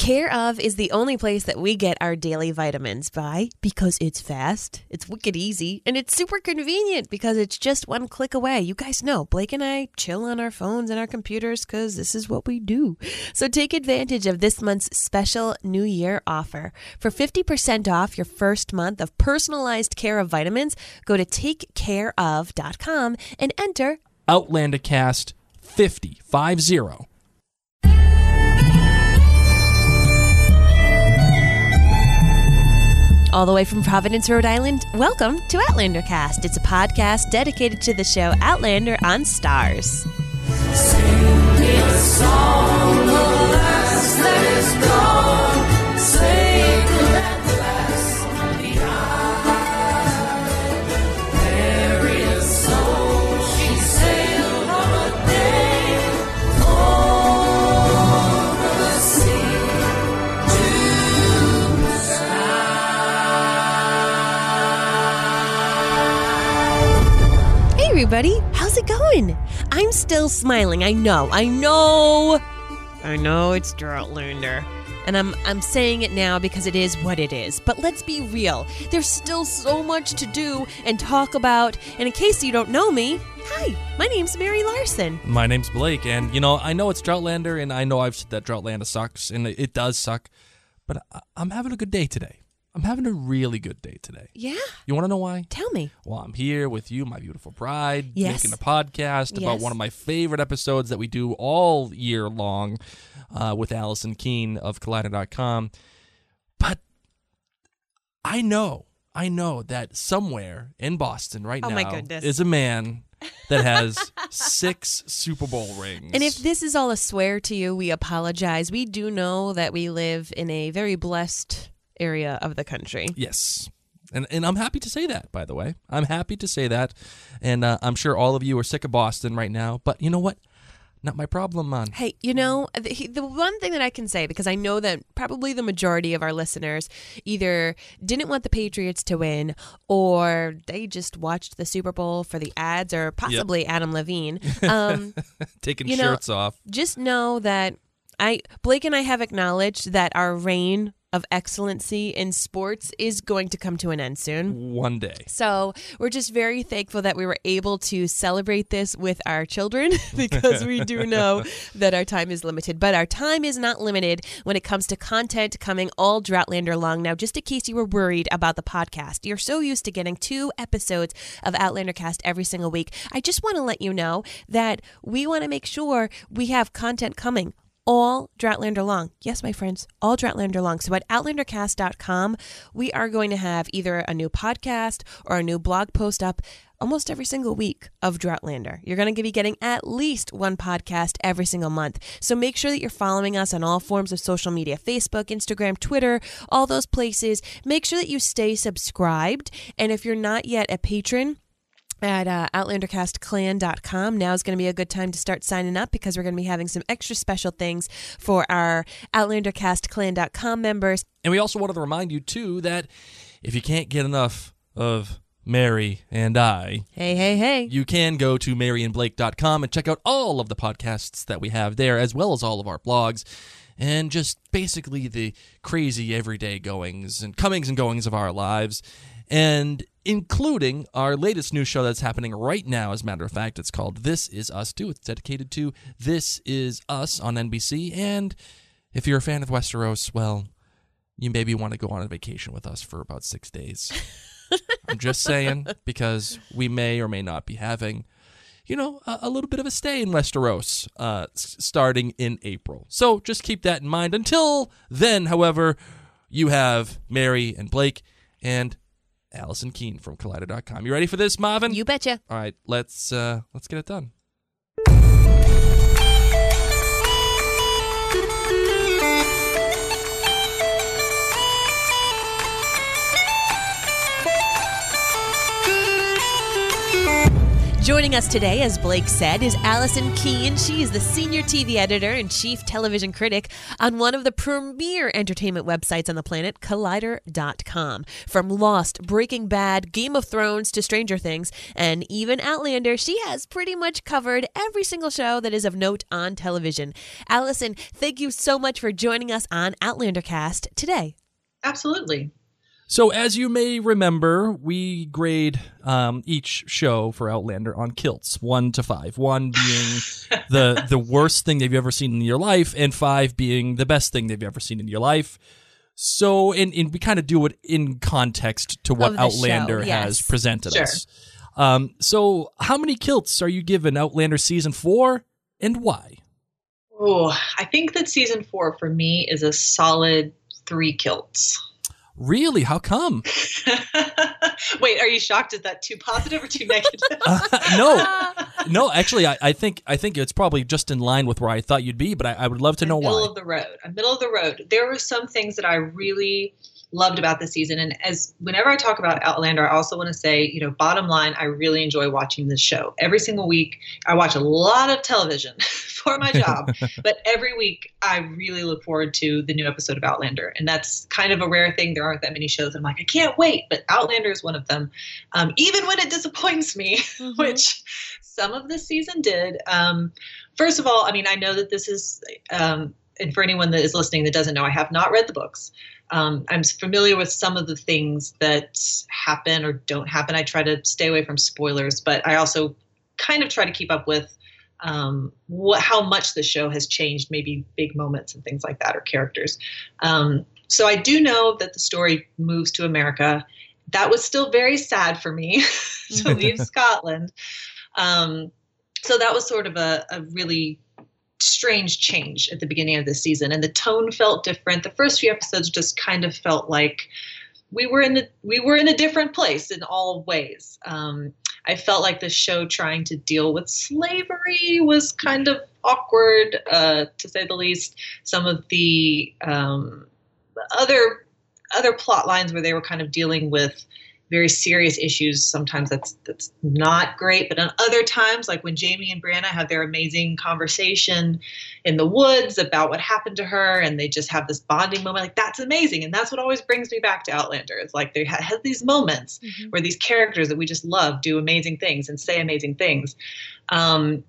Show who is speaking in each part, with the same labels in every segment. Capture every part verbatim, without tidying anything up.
Speaker 1: Care of is the only place that we get our daily vitamins by because it's fast, it's wicked easy, and it's super convenient because it's just one click away. You guys know, Blake and I chill on our phones and our computers because this is what we do. So take advantage of this month's special New Year offer. For fifty percent off your first month of personalized Care of vitamins, go to take care of dot com and enter
Speaker 2: OutlanderCast fifty, five zero.
Speaker 1: All the way from Providence, Rhode Island, welcome to OutlanderCast. It's a podcast dedicated to the show Outlander on Stars.
Speaker 3: Sing me a song of the last that is gone, sacred at the last beyond. Mary's soul, she sailed on a day over the sea to the sky.
Speaker 1: Hey, everybody. How's it going? I'm still smiling. I know. I know. I know it's Droughtlander. And I'm I'm saying it now because it is what it is. But let's be real. There's still so much to do and talk about. And in case you don't know me, hi, my name's Mary Larson.
Speaker 2: My name's Blake, and you know, I know it's Droughtlander, and I know I've said that Droughtlander sucks, and it does suck, but I- I'm having a good day today. I'm having a really good day today.
Speaker 1: Yeah.
Speaker 2: You want to know why?
Speaker 1: Tell me.
Speaker 2: Well, I'm here with you, my beautiful bride,
Speaker 1: Yes.
Speaker 2: making a podcast about
Speaker 1: Yes.
Speaker 2: one of my favorite episodes that we do all year long uh, with Allison Keene of Collider dot com. But I know, I know that somewhere in Boston right
Speaker 1: Oh,
Speaker 2: now
Speaker 1: my goodness.
Speaker 2: is a man that has six Super Bowl rings.
Speaker 1: And if this is all a swear to you, we apologize. We do know that we live in a very blessed area of the country.
Speaker 2: Yes. And and I'm happy to say that, by the way. I'm happy to say that. And uh, I'm sure all of you are sick of Boston right now. But you know what? Not my problem, man.
Speaker 1: Hey, you know, the, the one thing that I can say, because I know that probably the majority of our listeners either didn't want the Patriots to win or they just watched the Super Bowl for the ads or possibly Adam Levine. Um,
Speaker 2: Taking
Speaker 1: you know,
Speaker 2: shirts off.
Speaker 1: just know that I Blake and I have acknowledged that our reign of excellency in sports is going to come to an end soon.
Speaker 2: One day.
Speaker 1: So we're just very thankful that we were able to celebrate this with our children because we do know that our time is limited. But our time is not limited when it comes to content coming all Droughtlander long. Now, just in case you were worried about the podcast, you're so used to getting two episodes of OutlanderCast every single week. I just want to let you know that we want to make sure we have content coming all Droughtlander long. Yes, my friends, all Droughtlander long. So at Outlander Cast dot com, we are going to have either a new podcast or a new blog post up almost every single week of Droughtlander. You're going to be getting at least one podcast every single month. So make sure that you're following us on all forms of social media, Facebook, Instagram, Twitter, all those places. Make sure that you stay subscribed. And if you're not yet a patron, at uh, Outlander Cast Clan dot com. Now is going to be a good time to start signing up because we're going to be having some extra special things for our Outlander Cast Clan dot com members.
Speaker 2: And we also wanted to remind you, too, that if you can't get enough of Mary and I,
Speaker 1: Hey, hey, hey.
Speaker 2: you can go to Mary and Blake dot com and check out all of the podcasts that we have there, as well as all of our blogs, and just basically the crazy everyday goings and comings and goings of our lives. And including our latest new show that's happening right now, as a matter of fact. It's called This Is Us Too. It's dedicated to This Is Us on N B C. And if you're a fan of Westeros, well, you maybe want to go on a vacation with us for about six days. I'm just saying, because we may or may not be having, you know, a, a little bit of a stay in Westeros uh, s- starting in April. So just keep that in mind. Until then, however, you have Mary and Blake and Allison Keene from Collider dot com. You ready for this, Marvin?
Speaker 1: You betcha.
Speaker 2: All right, let's uh, let's get it done.
Speaker 1: Join Joining us today, as Blake said, is Allison Keene. She is the senior T V editor and chief television critic on one of the premier entertainment websites on the planet, Collider dot com. From Lost, Breaking Bad, Game of Thrones to Stranger Things, and even Outlander, she has pretty much covered every single show that is of note on television. Allison, thank you so much for joining us on Outlandercast today.
Speaker 4: Absolutely.
Speaker 2: So, as you may remember, we grade um, each show for Outlander on kilts, one to five. One being the the worst thing they've ever seen in your life, and five being the best thing they've ever seen in your life. So, and, and we kind of do it in context to what Outlander
Speaker 1: show, yes.
Speaker 2: has presented
Speaker 4: Sure.
Speaker 2: us. Um, so, how many kilts are you given Outlander season four, and why?
Speaker 4: Oh, I think that season four for me is a solid three kilts.
Speaker 2: Really? How come?
Speaker 4: Wait, are you shocked? Is that too positive or too negative?
Speaker 2: Uh, no, no. Actually, I, I think I think it's probably just in line with where I thought you'd be, but I, I would love to know
Speaker 4: middle
Speaker 2: why.
Speaker 4: of the road. A middle of the road. There were some things that I really loved about the season, and as whenever I talk about Outlander, I also want to say, you know, bottom line, I really enjoy watching this show. Every single week, I watch a lot of television for my job, but every week I really look forward to the new episode of Outlander, and that's kind of a rare thing. There aren't that many shows I'm like, I can't wait, but Outlander is one of them. Um, even when it disappoints me, mm-hmm. which some of this season did. Um, first of all, I mean, I know that this is, um, and for anyone that is listening that doesn't know, I have not read the books. Um, I'm familiar with some of the things that happen or don't happen. I try to stay away from spoilers, but I also kind of try to keep up with um, what, how much the show has changed, maybe big moments and things like that, or characters. Um, so I do know that the story moves to America. That was still very sad for me to leave Scotland. Um, so that was sort of a, a really strange change at the beginning of this season, and the tone felt different. The first few episodes just kind of felt like we were in the we were in a different place in all ways. Um, I felt like the show trying to deal with slavery was kind of awkward, uh, to say the least. Some of the um, other other plot lines where they were kind of dealing with very serious issues, sometimes that's that's not great. But on other times, like when Jamie and Brianna have their amazing conversation in the woods about what happened to her, and they just have this bonding moment, like that's amazing. And that's what always brings me back to Outlander. It's like they ha- have these moments mm-hmm. where these characters that we just love do amazing things and say amazing things. Um,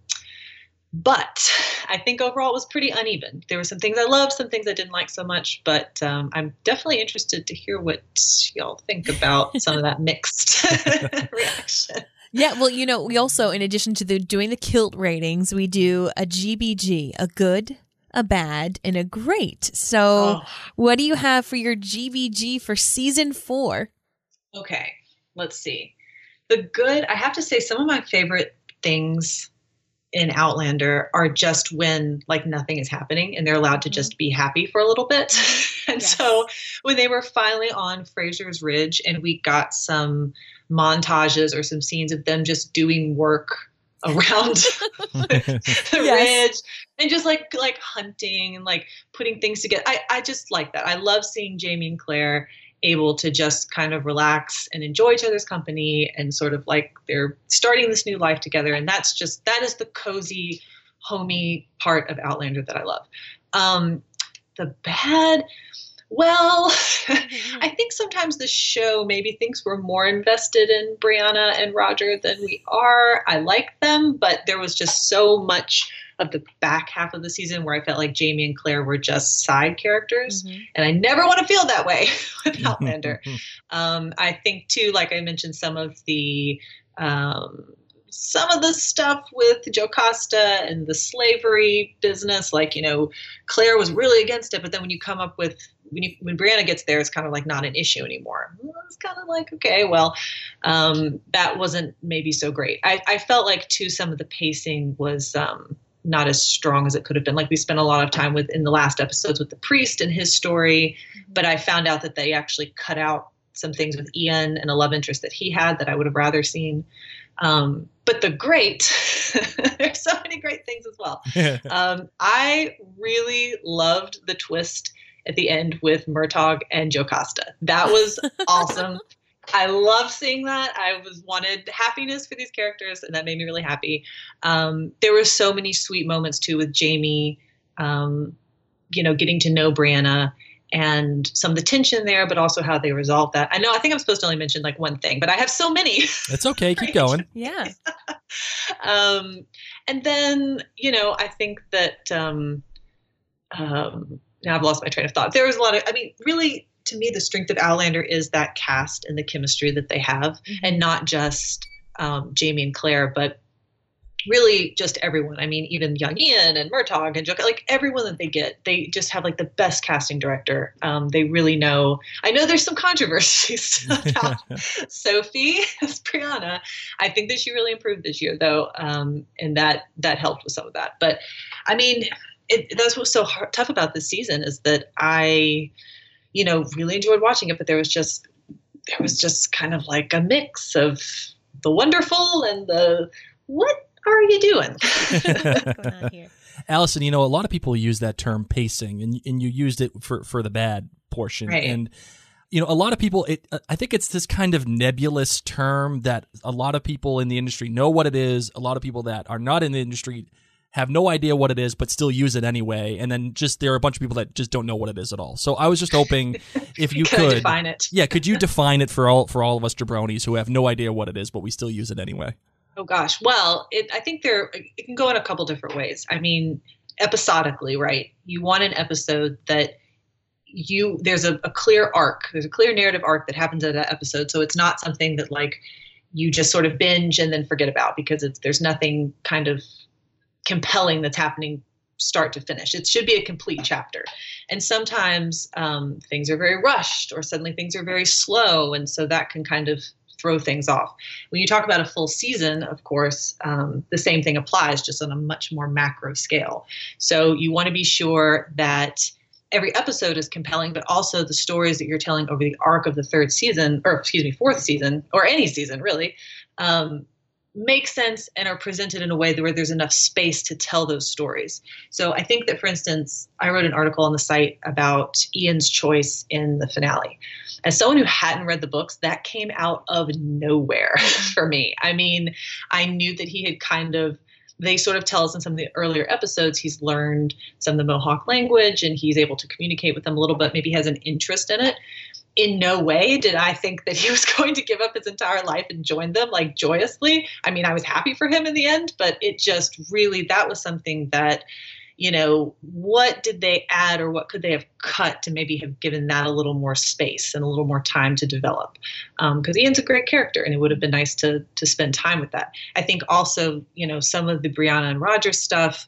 Speaker 4: But I think overall it was pretty uneven. There were some things I loved, some things I didn't like so much, but um, I'm definitely interested to hear what y'all think about some of that mixed reaction.
Speaker 1: Yeah, well, you know, we also, in addition to the doing the kilt ratings, we do a G B G, a good, a bad, and a great. So
Speaker 4: Oh.
Speaker 1: what do you have for your G B G for season four?
Speaker 4: Okay, let's see. The good, I have to say some of my favorite things in Outlander are just when like nothing is happening and they're allowed to
Speaker 1: Mm-hmm.
Speaker 4: just be happy for a little bit. and
Speaker 1: Yes.
Speaker 4: so when they were finally on Fraser's Ridge and we got some montages or some scenes of them just doing work around the
Speaker 1: Yes.
Speaker 4: ridge and just like like hunting and like putting things together. I, I just like that. I love seeing Jamie and Claire able to just kind of relax and enjoy each other's company and sort of like they're starting this new life together. And that's just, that is the cozy, homey part of Outlander that I love. Um, the bad, well, I think sometimes the show maybe thinks we're more invested in Brianna and Roger than we are. I like them, but there was just so much of the back half of the season where I felt like Jamie and Claire were just side characters.
Speaker 1: Mm-hmm.
Speaker 4: And I never want to feel that way with Outlander. um, I think too, like I mentioned, some of the, um, some of the stuff with Jocasta and the slavery business, like, you know, Claire was really against it. But then when you come up with, when you, when Brianna gets there, it's kind of like not an issue anymore. It's kind of like, okay, well, um, that wasn't maybe so great. I, I felt like too, some of the pacing was, um, not as strong as it could have been. Like we spent a lot of time with in the last episodes with the priest and his story, but I found out that they actually cut out some things with Ian and a love interest that he had that I would have rather seen. Um, but the great, there's so many great things as well. um, I really loved the twist at the end with Murtaugh and Jocasta. That was awesome. I love seeing that. I was wanted happiness for these characters, and that made me really happy. Um, there were so many sweet moments too with Jamie, um, you know, getting to know Brianna and some of the tension there, but also how they resolved that. I know, I think I'm supposed to only mention like one thing, but I have so many.
Speaker 2: It's okay. Keep going.
Speaker 1: Yeah.
Speaker 4: um, and then, you know, I think that, um, um, now I've lost my train of thought. There was a lot of, I mean, really, to me, the strength of Outlander is that cast and the chemistry that they have, mm-hmm. and not just um, Jamie and Claire, but really just everyone. I mean, even young Ian and Murtaugh and Joe, like everyone that they get, they just have like the best casting director. Um, they really know. I know there's some controversies about Sophie as Brianna. I think that she really improved this year, though, um, and that that helped with some of that. But I mean, it, that's what's so hard, tough about this season is that I, you know, really enjoyed watching it, but there was just there was just kind of like a mix of the wonderful and the what are you doing?
Speaker 1: What's going on here?
Speaker 2: Allison, you know, a lot of people use that term pacing, and and you used it for, for the bad portion.
Speaker 4: Right.
Speaker 2: And, you know, a lot of people, it, I think it's this kind of nebulous term that a lot of people in the industry know what it is. A lot of people that are not in the industry have no idea what it is, but still use it anyway. And then just there are a bunch of people that just don't know what it is at all. So I was just hoping if you
Speaker 4: could
Speaker 2: could
Speaker 4: define it.
Speaker 2: Yeah, could you define it for all for all of us jabronis who have no idea what it is, but we still use it anyway?
Speaker 4: Oh gosh. Well, it, I think there it can go in a couple different ways. I mean, episodically, right? You want an episode that you there's a, a clear arc. There's a clear narrative arc that happens in that episode. So it's not something that like you just sort of binge and then forget about because it's there's nothing kind of compelling that's happening start to finish. It should be a complete chapter. And sometimes um, things are very rushed or suddenly things are very slow. And so that can kind of throw things off. When you talk about a full season, of course, um, the same thing applies just on a much more macro scale. So you want to be sure that every episode is compelling, but also the stories that you're telling over the arc of the third season, or excuse me, fourth season, or any season really, um, make sense and are presented in a way where there's enough space to tell those stories. So I think that, for instance, I wrote an article on the site about Ian's choice in the finale. As someone who hadn't read the books, that came out of nowhere for me. I mean, I knew that he had kind of, they sort of tell us in some of the earlier episodes, he's learned some of the Mohawk language and he's able to communicate with them a little bit, maybe has an interest in it. In no way did I think that he was going to give up his entire life and join them like joyously. I mean, I was happy for him in the end, but it just really, that was something that, you know, what did they add or what could they have cut to maybe have given that a little more space and a little more time to develop? Because um, Ian's a great character and it would have been nice to to spend time with that. I think also, you know, some of the Brianna and Roger stuff,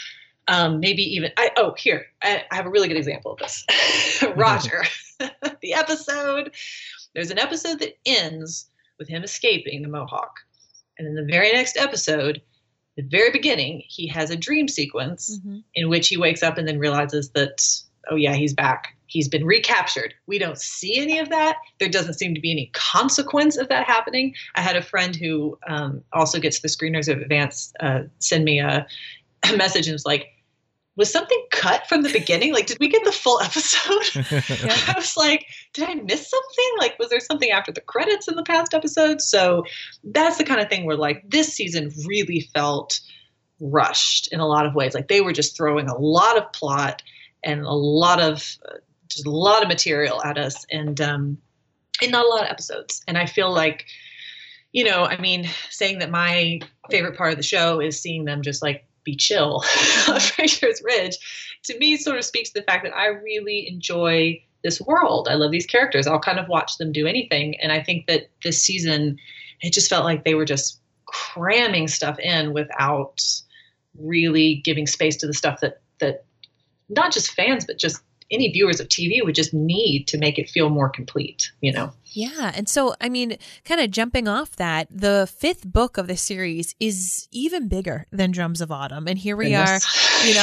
Speaker 4: um, maybe even, I, oh, here, I, I have a really good example of this. Roger, the episode, there's an episode that ends with him escaping the Mohawk. And in the very next episode, the very beginning, he has a dream sequence mm-hmm. in which he wakes up and then realizes that, oh yeah, he's back. He's been recaptured. We don't see any of that. There doesn't seem to be any consequence of that happening. I had a friend who um, also gets the Screeners of Advance uh, send me a, a message and was like, was something cut from the beginning? Like, did we get the full episode? Yeah. I was like, did I miss something? Like, was there something after the credits in the past episode? So that's the kind of thing where, like, this season really felt rushed in a lot of ways. Like, they were just throwing a lot of plot and a lot of, uh, just a lot of material at us and, um, and not a lot of episodes. And I feel like, you know, I mean, saying that my favorite part of the show is seeing them just, like, be chill on Fraser's Ridge, to me sort of speaks to the fact that I really enjoy this world. I love these characters. I'll kind of watch them do anything. And I think that this season, it just felt like they were just cramming stuff in without really giving space to the stuff that, that not just fans, but just any viewers of T V would just need to make it feel more complete, you know?
Speaker 1: Yeah. And so, I mean, kind of jumping off that, the fifth book of the series is even bigger than Drums of Autumn. And here we Goodness. are, you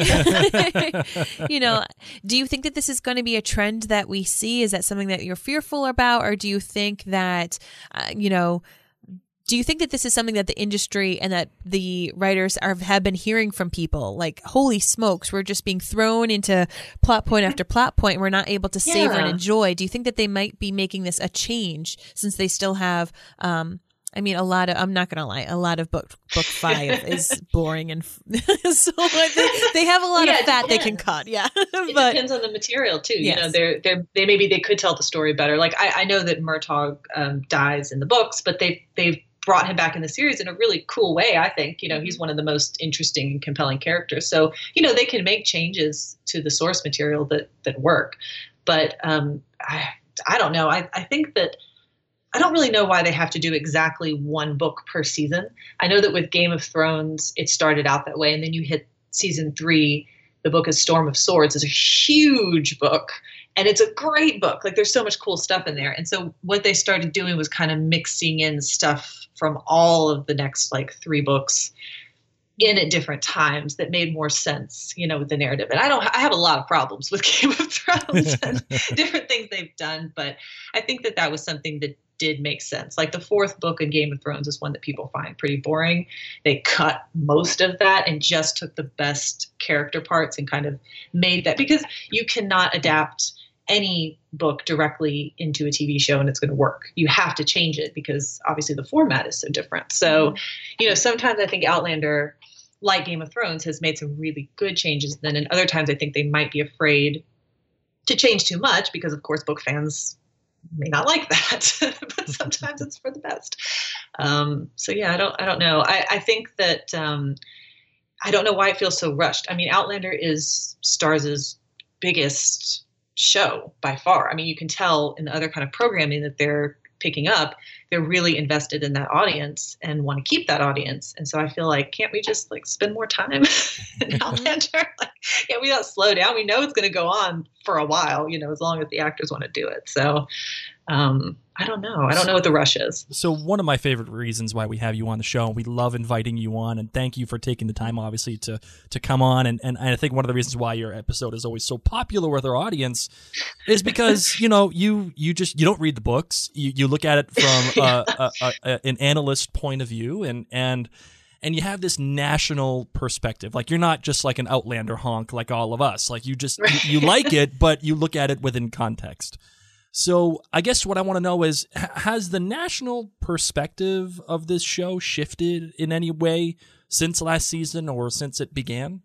Speaker 1: know, like, you know, do you think that this is going to be a trend that we see? Is that something that you're fearful about? Or do you think that, uh, you know, Do you think that this is something that the industry and that the writers are, have been hearing from people? Like, holy smokes, we're just being thrown into plot point after plot point. And we're not able to savor and
Speaker 4: Yeah.
Speaker 1: enjoy. Do you think that they might be making this a change since they still have, um, I mean, a lot of, I'm not going to lie, a lot of book book five is boring. And so like, they, they have a lot
Speaker 4: Yeah,
Speaker 1: of
Speaker 4: it
Speaker 1: fat they can
Speaker 4: depends.
Speaker 1: cut. Yeah.
Speaker 4: It
Speaker 1: but
Speaker 4: depends on the material too. You
Speaker 1: Yes.
Speaker 4: know, they're they're they maybe they could tell the story better. Like I, I know that Murtaugh um, dies in the books, but they they've brought him back in the series in a really cool way. I think you know he's one of the most interesting and compelling characters. So you know they can make changes to the source material that that work. But um, I I don't know. I I think that. I don't really know why they have to do exactly one book per season. I know that with Game of Thrones, it started out that way. And then you hit season three, the book is Storm of Swords. It's a huge book. And it's a great book. Like there's so much cool stuff in there. And so what they started doing was kind of mixing in stuff from all of the next like three books in at different times that made more sense, you know, with the narrative. And I don't, I have a lot of problems with Game of Thrones and different things they've done. But I think that that was something that did make sense. Like the fourth book in Game of Thrones is one that people find pretty boring. They cut most of that and just took the best character parts and kind of made that, because you cannot adapt any book directly into a T V show and it's going to work. You have to change it because obviously the format is so different. So, mm-hmm. you know, sometimes I think Outlander, like Game of Thrones, has made some really good changes. Then in other times I think they might be afraid to change too much because of course book fans may not like that, but sometimes it's for the best. Um, so yeah, I don't, I don't know. I, I think that, um, I don't know why it feels so rushed. I mean, Outlander is Starz's biggest show by far. I mean, you can tell in the other kind of programming that they're picking up, they're really invested in that audience and want to keep that audience. And so I feel like, can't we just like spend more time in Outlander? Like, can't we not slow down? We know it's going to go on for a while, you know, as long as the actors want to do it. So um, I don't know. I don't know what the rush is.
Speaker 2: So one of my favorite reasons why we have you on the show, we love inviting you on, and thank you for taking the time, obviously, to to come on. And, and I think one of the reasons why your episode is always so popular with our audience is because, you know, you you just, you don't read the books. You, you look at it from uh, a, a, a, an analyst point of view, and and and you have this national perspective. Like, you're not just like an Outlander honk like all of us. Like, you just, you, you like it, but you look at it within context. So I guess what I want to know is, has the national perspective of this show shifted in any way since last season or since it began?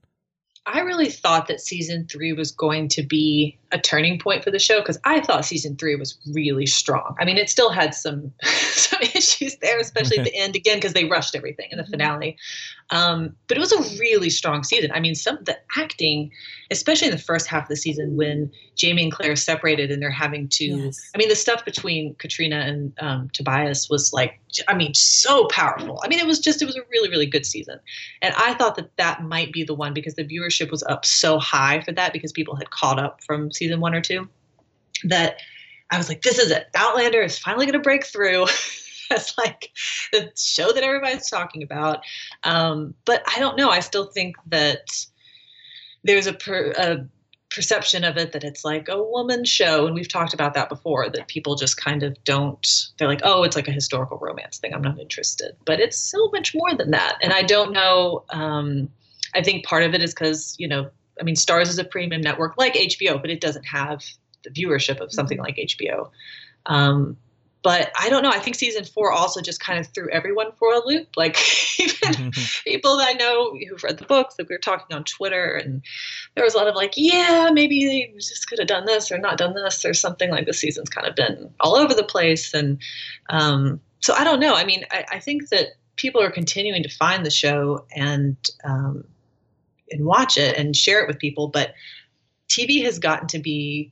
Speaker 4: I really thought that season three was going to be a turning point for the show, because I thought season three was really strong. I mean, it still had some some issues there, especially at the end, again, because they rushed everything in the finale. Um, but it was a really strong season. I mean, some the acting, especially in the first half of the season when Jamie and Claire separated and they're having to,
Speaker 1: Yes.
Speaker 4: I mean, the stuff between Katrina and um, Tobias was like, I mean, so powerful. I mean, it was just, it was a really, really good season. And I thought that that might be the one, because the viewership was up so high for that, because people had caught up from season one or two, that I was like, this is it. Outlander is finally going to break through. It's like the show that everybody's talking about. Um, but I don't know. I still think that there's a, per, a perception of it that it's like a woman show. And we've talked about that before, that people just kind of don't, they're like, oh, it's like a historical romance thing. I'm not interested. But it's so much more than that. And I don't know. Um, I think part of it is because, you know, I mean, Starz is a premium network like H B O, but it doesn't have the viewership of something like H B O. Um, but I don't know. I think season four also just kind of threw everyone for a loop. Like even people that I know who've read the books, like we were talking on Twitter, and there was a lot of like, yeah, maybe they just could have done this or not done this or something. Like this season's kind of been all over the place. And um, so I don't know. I mean, I, I think that people are continuing to find the show and um, and watch it and share it with people. But T V has gotten to be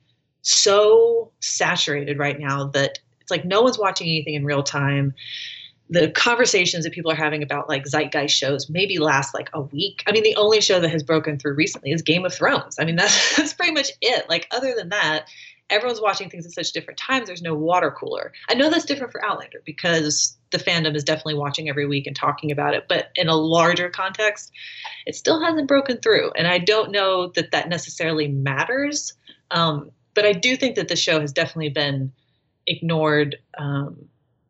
Speaker 4: so saturated right now that it's like no one's watching anything in real time. The conversations that people are having about like zeitgeist shows maybe last like a week. I mean, the only show that has broken through recently is Game of Thrones. I mean, that's, that's pretty much it. Like other than that, everyone's watching things at such different times. There's no water cooler. I know that's different for Outlander because the fandom is definitely watching every week and talking about it. But in a larger context, it still hasn't broken through. And I don't know that that necessarily matters. Um, but I do think that the show has definitely been ignored um,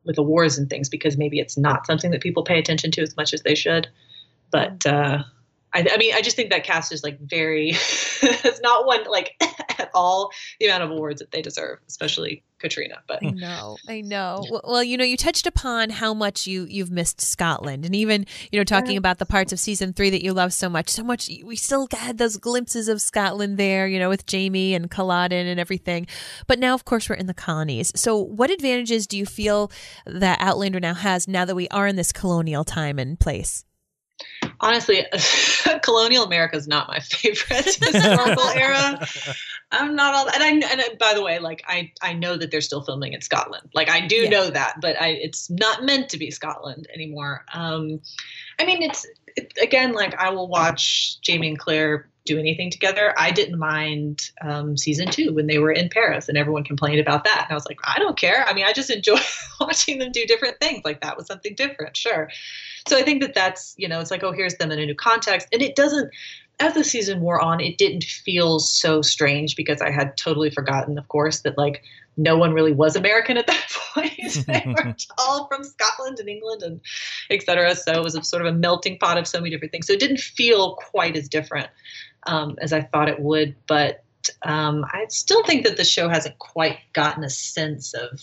Speaker 4: with awards and things because maybe it's not something that people pay attention to as much as they should. But uh, I, I mean, I just think that cast is like very, it's not one like at all the amount of awards that they deserve, especially Katrina. But
Speaker 1: I know, I know. Well, well, you know, you touched upon how much you you've missed Scotland, and even you know talking about the parts of season three that you love so much, so much. We still had those glimpses of Scotland there, you know, with Jamie and Culloden and everything. But now, of course, we're in the colonies. So, what advantages do you feel that Outlander now has now that we are in this colonial time and place?
Speaker 4: Honestly, colonial America is not my favorite historical era. I'm not all, and I, and I, by the way, like I, I know that they're still filming in Scotland. Like I do
Speaker 1: Yeah.
Speaker 4: know that, but I, it's not meant to be Scotland anymore. Um, I mean, it's it, again, like I will watch Jamie and Claire do anything together. I didn't mind um, season two when they were in Paris and everyone complained about that. And I was like, I don't care. I mean, I just enjoy watching them do different things. Like that was something different. Sure. So I think that that's, you know, it's like, oh, here's them in a new context. And it doesn't, as the season wore on, it didn't feel so strange because I had totally forgotten, of course, that like no one really was American at that point. They were all from Scotland and England and et cetera. So it was a sort of a melting pot of so many different things. So it didn't feel quite as different um, as I thought it would. But um, I still think that the show hasn't quite gotten a sense of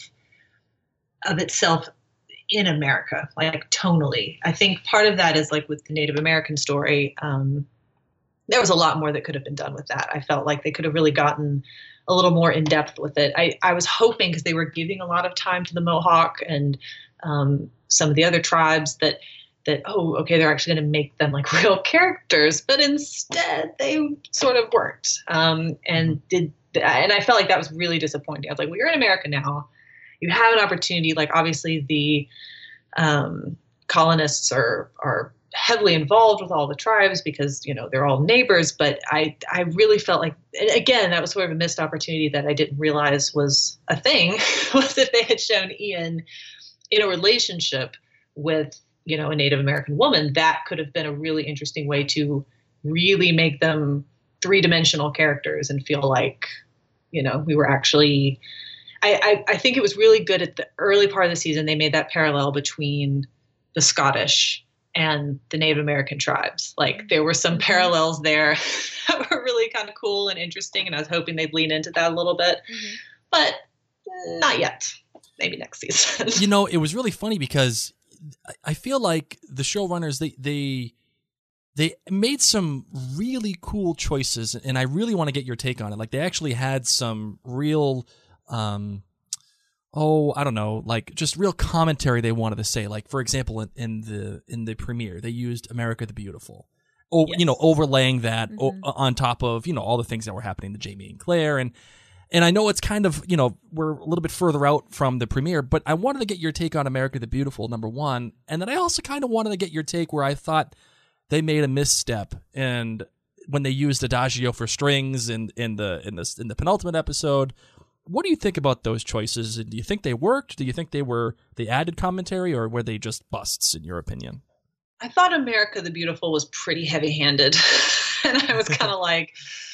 Speaker 4: of itself in America, like tonally. I think part of that is like with the Native American story, um, there was a lot more that could have been done with that. I felt like they could have really gotten a little more in depth with it. I, I was hoping because they were giving a lot of time to the Mohawk and um, some of the other tribes that, that, oh, okay, they're actually going to make them like real characters, but instead they sort of weren't. Um, and did, and I felt like that was really disappointing. I was like, well, you're in America now. You have an opportunity, like obviously the um, colonists are are heavily involved with all the tribes because, you know, they're all neighbors. But I I really felt like, and again, that was sort of a missed opportunity that I didn't realize was a thing, was if they had shown Ian in a relationship with, you know, a Native American woman, that could have been a really interesting way to really make them three-dimensional characters and feel like, you know, we were actually... I, I think it was really good at the early part of the season. They made that parallel between the Scottish and the Native American tribes. Like there were some parallels there that were really kind of cool and interesting. And I was hoping they'd lean into that a little bit, mm-hmm. but not yet. Maybe next season.
Speaker 2: You know, it was really funny because I feel like the showrunners, they, they, they made some really cool choices. And I really want to get your take on it. Like they actually had some real... Um, oh, I don't know, like just real commentary they wanted to say. Like, for example, in, in the in the premiere, they used "America the Beautiful," oh, yes. you know, overlaying that mm-hmm. o- on top of you know all the things that were happening to Jamie and Claire, and and I know it's kind of you know we're a little bit further out from the premiere, but I wanted to get your take on "America the Beautiful," number one, and then I also kind of wanted to get your take where I thought they made a misstep and when they used Adagio for strings in in the in the in the penultimate episode. What do you think about those choices? Do you think they worked? Do you think they were they added commentary, or were they just busts, in your opinion?
Speaker 4: I thought America the Beautiful was pretty heavy-handed, and I was kind of like,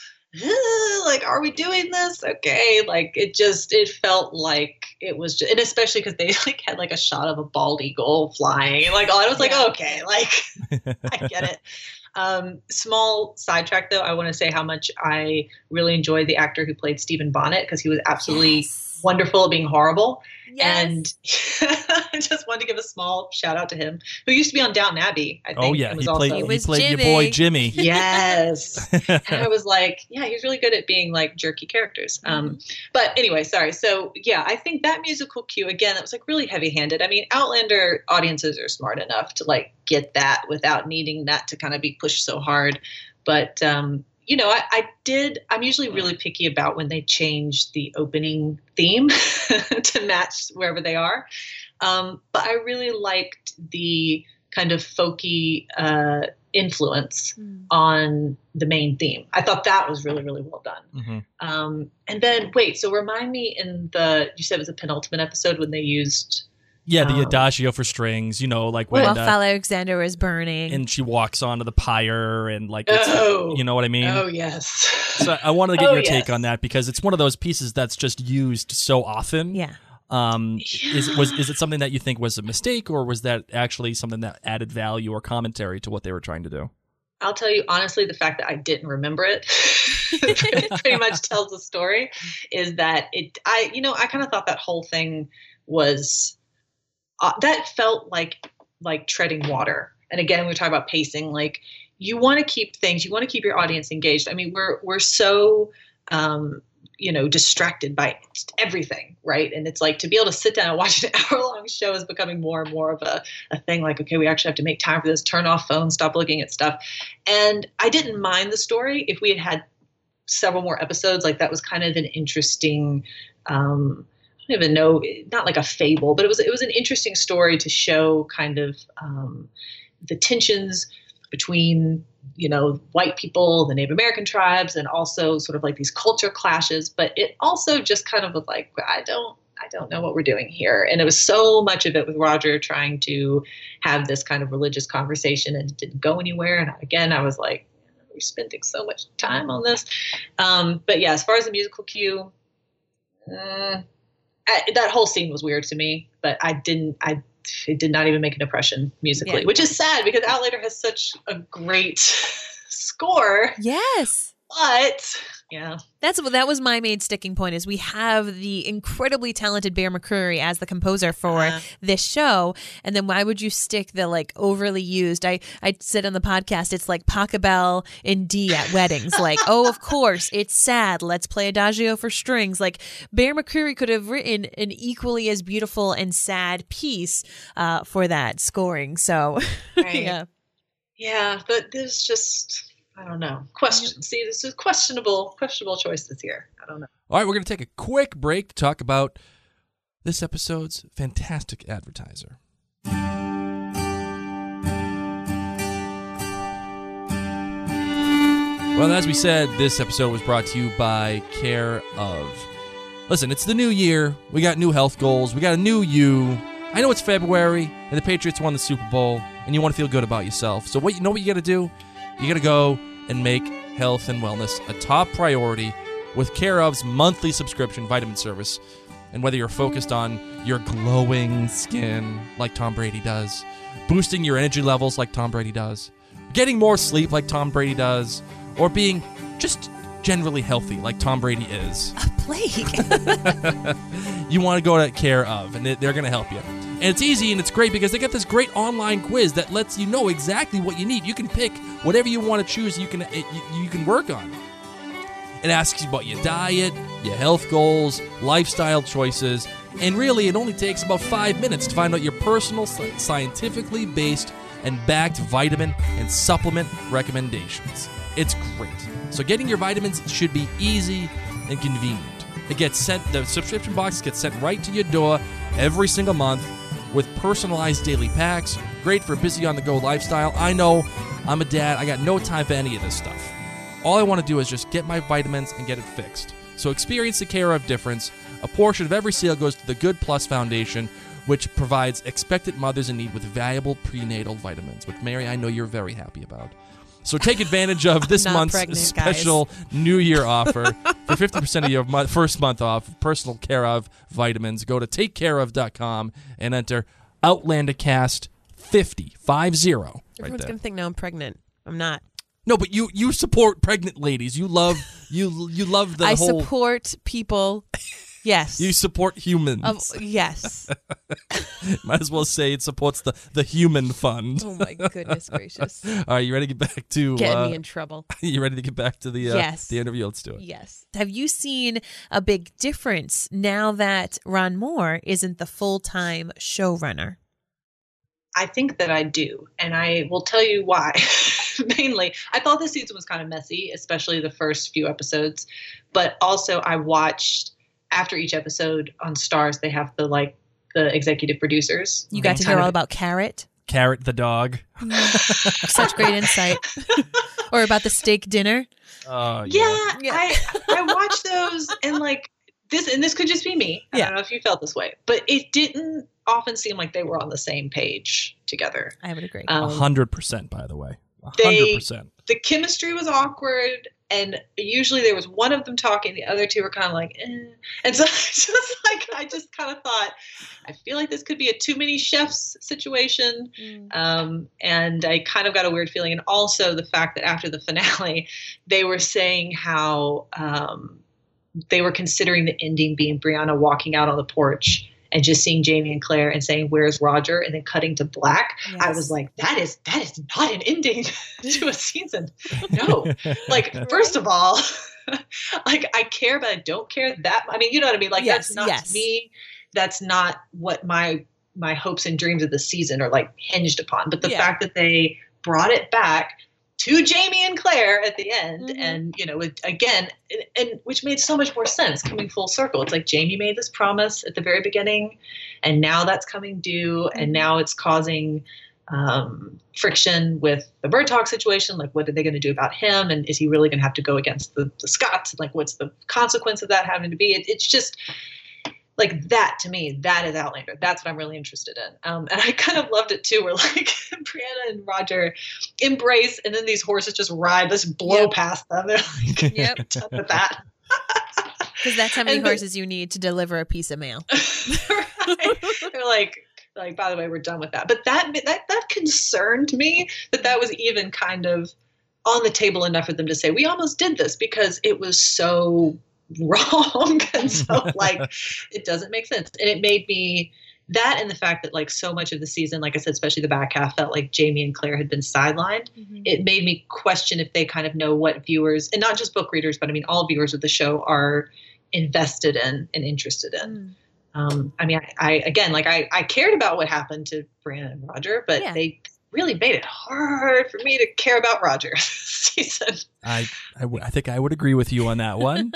Speaker 4: eh, like, are we doing this? Okay, like it just it felt like it was, just, and especially because they like had like a shot of a bald eagle flying, and like I was like, yeah. okay, like I get it. Um, small sidetrack though, I want to say how much I really enjoyed the actor who played Stephen Bonnet because he was absolutely yes. wonderful at being horrible. Yes. And I just wanted to give a small shout out to him, who used to be on Downton Abbey. I think.
Speaker 2: Oh yeah,
Speaker 4: was
Speaker 2: he played,
Speaker 4: also,
Speaker 2: he he played your boy Jimmy.
Speaker 4: Yes, and I was like, yeah, he's really good at being like jerky characters. Um, but anyway, sorry. So yeah, I think that musical cue again, that was like really heavy-handed. I mean, Outlander audiences are smart enough to like get that without needing that to kind of be pushed so hard. But um, you know, I, I did, I'm usually really picky about when they change the opening theme to match wherever they are. Um, but I really liked the kind of folky uh, influence mm. on the main theme. I thought that was really, really well done. Mm-hmm. Um, and then, wait, so remind me in the, you said it was a penultimate episode when they used...
Speaker 2: Yeah, the um, Adagio for strings, you know, like
Speaker 1: when...
Speaker 2: Well,
Speaker 1: uh, Alexander was burning.
Speaker 2: And she walks onto the pyre and like, it's,
Speaker 4: oh,
Speaker 2: you know what I mean?
Speaker 4: Oh, yes.
Speaker 2: So I wanted to get
Speaker 4: oh,
Speaker 2: your
Speaker 4: yes.
Speaker 2: take on that because it's one of those pieces that's just used so often.
Speaker 1: Yeah.
Speaker 2: Um, is was is it something that you think was a mistake, or was that actually something that added value or commentary to what they were trying to do?
Speaker 4: I'll tell you honestly, the fact that I didn't remember it pretty much tells the story. Is that it? I you know I kind of thought that whole thing was uh, that felt like like treading water. And again, we were talking about pacing. Like you want to keep things, you want to keep your audience engaged. I mean, we're we're so um, you know distracted by everything, right? And it's like to be able to sit down and watch an hour long show is becoming more and more of a, a thing. Like, okay, we actually have to make time for this. Turn off phones, stop looking at stuff. And I didn't mind the story if we had had several more episodes. Like that was kind of an interesting. Um, I don't even know, not like a fable, but it was it was an interesting story to show kind of um, the tensions between, you know, white people, the Native American tribes, and also sort of like these culture clashes. But it also just kind of was like, I don't, I don't know what we're doing here. And it was so much of it with Roger trying to have this kind of religious conversation, and it didn't go anywhere. And again, I was like, we're spending so much time on this. Um, but yeah, as far as the musical cue, uh, I, that whole scene was weird to me, but I didn't, I, it did not even make an impression musically,
Speaker 1: Yeah.
Speaker 4: which is sad because Outlander has such a great score,
Speaker 1: Yes.
Speaker 4: but yeah.
Speaker 1: That's what that was my main sticking point is we have the incredibly talented Bear McCreary as the composer for
Speaker 4: Uh-huh.
Speaker 1: this show. And then why would you stick the like overly used, I, I said on the podcast, it's like Pachelbel in D at weddings. Like, oh, of course, it's sad. Let's play Adagio for strings. Like Bear McCreary could have written an equally as beautiful and sad piece uh, for that scoring. So
Speaker 4: Right.
Speaker 1: yeah.
Speaker 4: Yeah, but there's just, I don't know. Question. See, this is questionable, questionable choices here. I don't know.
Speaker 2: All right, we're going to take a quick break to talk about this episode's fantastic advertiser. Well, as we said, this episode was brought to you by Care of. Listen, it's the new year. We got new health goals. We got a new you. I know it's February, and the Patriots won the Super Bowl, and you want to feel good about yourself. So what you know what you got to do? You got to go and make health and wellness a top priority with Care of's monthly subscription vitamin service. And whether you're focused on your glowing skin like Tom Brady does, boosting your energy levels like Tom Brady does, getting more sleep like Tom Brady does, or being just generally healthy like Tom Brady is,
Speaker 1: A plague.
Speaker 2: you want to go to Care of, and they're going to help you. And it's easy and it's great because they got this great online quiz that lets you know exactly what you need. You can pick whatever you want to choose. You can it, you, you can work on. It asks you about your diet, your health goals, lifestyle choices, and really it only takes about five minutes to find out your personal, sci- scientifically based and backed vitamin and supplement recommendations. It's great. So getting your vitamins should be easy and convenient. It gets sent. The subscription box gets sent right to your door every single month with personalized daily packs. Great for a busy on-the-go lifestyle. I know I'm a dad. I got no time for any of this stuff. All I want to do is just get my vitamins and get it fixed. So experience the Care of difference. A portion of every sale goes to the Good Plus Foundation, which provides expectant mothers in need with valuable prenatal vitamins, which, Mary, I know you're very happy about. So take advantage of this
Speaker 1: Not
Speaker 2: month's
Speaker 1: pregnant,
Speaker 2: special New Year offer for fifty percent of your mo- first month off personal Care of vitamins. Go to take care of dot com and enter OutlanderCast fifty, five zero right
Speaker 1: Everyone's
Speaker 2: there.
Speaker 1: going to think now I'm pregnant. I'm not.
Speaker 2: No, but you you support pregnant ladies. You love you you love the
Speaker 1: I
Speaker 2: whole
Speaker 1: support people. Yes.
Speaker 2: you support humans.
Speaker 1: Of, yes.
Speaker 2: Might as well say it supports the, the human fund.
Speaker 1: Oh my goodness gracious.
Speaker 2: All right, you ready to get back to
Speaker 1: Getting
Speaker 2: uh,
Speaker 1: me in trouble.
Speaker 2: you ready to get back to the uh,
Speaker 1: Yes.
Speaker 2: the interview? Let's do it.
Speaker 1: Yes. Have you seen a big difference now that Ron Moore isn't the full-time showrunner?
Speaker 4: I think that I do, and I will tell you why. Mainly, I thought this season was kind of messy, especially the first few episodes. But also, I watched after each episode on Starz. They have the like the executive producers.
Speaker 1: You got to
Speaker 4: kind
Speaker 1: hear
Speaker 4: of-
Speaker 1: all about Carrot.
Speaker 2: Carrot the dog.
Speaker 1: Such great insight. Or about the steak dinner.
Speaker 2: Oh
Speaker 4: Yeah,
Speaker 1: Yeah.
Speaker 4: I I watched those and like this, and this could just be me. I
Speaker 1: Yeah.
Speaker 4: don't know if you felt this way, but it didn't often seem like they were on the same page together.
Speaker 1: I would agree.
Speaker 2: A
Speaker 4: Um,
Speaker 2: hundred percent. By the way, a
Speaker 4: They-
Speaker 2: hundred percent.
Speaker 4: the chemistry was awkward. and usually there was one of them talking, the other two were kind of like, eh. And so it's just like, I just kind of thought, I feel like this could be a too many chefs situation. Mm. Um, and I kind of got a weird feeling. And also the fact that after the finale, they were saying how um, they were considering the ending being Brianna walking out on the porch and just seeing Jamie and Claire and saying, "Where's Roger?" and then cutting to black. Yes. I was like, that is, that is not an ending to a season. No. Like, first of all, like I care, but I don't care that. I mean, you know what I mean? Like yes, that's not yes. me. That's not what my, my hopes and dreams of the season are like hinged upon. But the yeah. fact that they brought it back to Jamie and Claire at the end. Mm-hmm. And, you know, it, again, and, and which made so much more sense coming full circle. It's like Jamie made this promise at the very beginning and now that's coming due. Mm-hmm. And now it's causing um, friction with the Bird Talk situation. Like, what are they going to do about him? And is he really going to have to go against the, the Scots? Like, what's the consequence of that having to be? It, it's just like that to me, that is Outlander. That's what I'm really interested in. Um, and I kind of loved it too, where like Brianna and Roger embrace and then these horses just ride, just blow yep. past them. They're like, yep. done with that.
Speaker 1: Because that's how many and horses the, you need to deliver a piece of mail.
Speaker 4: Right. They're like, like, by the way, we're done with that. But that, that, that concerned me that that was even kind of on the table enough for them to say, we almost did this, because it was so wrong. And so like it doesn't make sense. And it made me that, and the fact that like so much of the season, like I said, especially the back half, felt like Jamie and Claire had been sidelined. Mm-hmm. It made me question if they kind of know what viewers, and not just book readers, but I mean all viewers of the show, are invested in and interested in. Mm. Um, I mean, I, I again, like I, I cared about what happened to Brianna and Roger, but yeah. they really made it hard for me to care about Roger this season.
Speaker 2: I, I, w- I think I would agree with you on that one.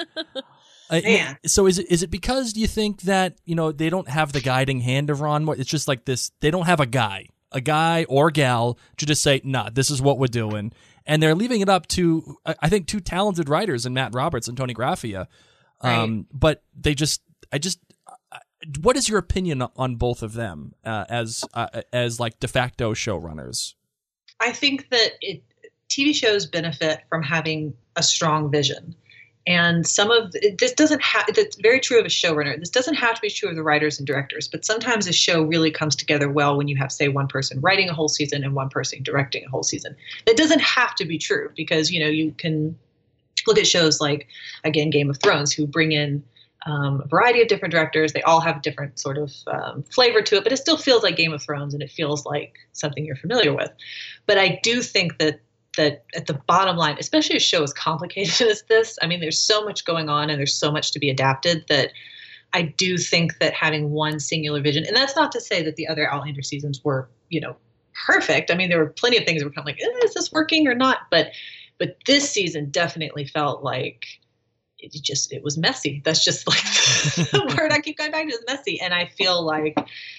Speaker 2: uh, so is it is it because you think that, you know, they don't have the guiding hand of Ron? It's just like this, they don't have a guy, a guy or gal to just say, nah, this is what we're doing. And they're leaving it up to, I think, two talented writers in Matt Roberts and Tony Graffia. Um, right. But they just, I just, what is your opinion on both of them uh, as uh, as like de facto showrunners?
Speaker 4: I think that it, T V shows benefit from having a strong vision, and some of it, this doesn't have. It's very true of a showrunner. This doesn't have to be true of the writers and directors, but sometimes a show really comes together well when you have, say, one person writing a whole season and one person directing a whole season. That doesn't have to be true, because you know you can look at shows like, again, Game of Thrones, who bring in Um, a variety of different directors. They all have a different sort of um, flavor to it, but it still feels like Game of Thrones, and it feels like something you're familiar with. But I do think that that at the bottom line, especially a show as complicated as this, I mean, there's so much going on and there's so much to be adapted, that I do think that having one singular vision, and that's not to say that the other Outlander seasons were, you know, perfect. I mean, there were plenty of things that were kind of like, eh, is this working or not? But but this season definitely felt like it just, it was messy. That's just like the word I keep going back to, is messy. And I feel like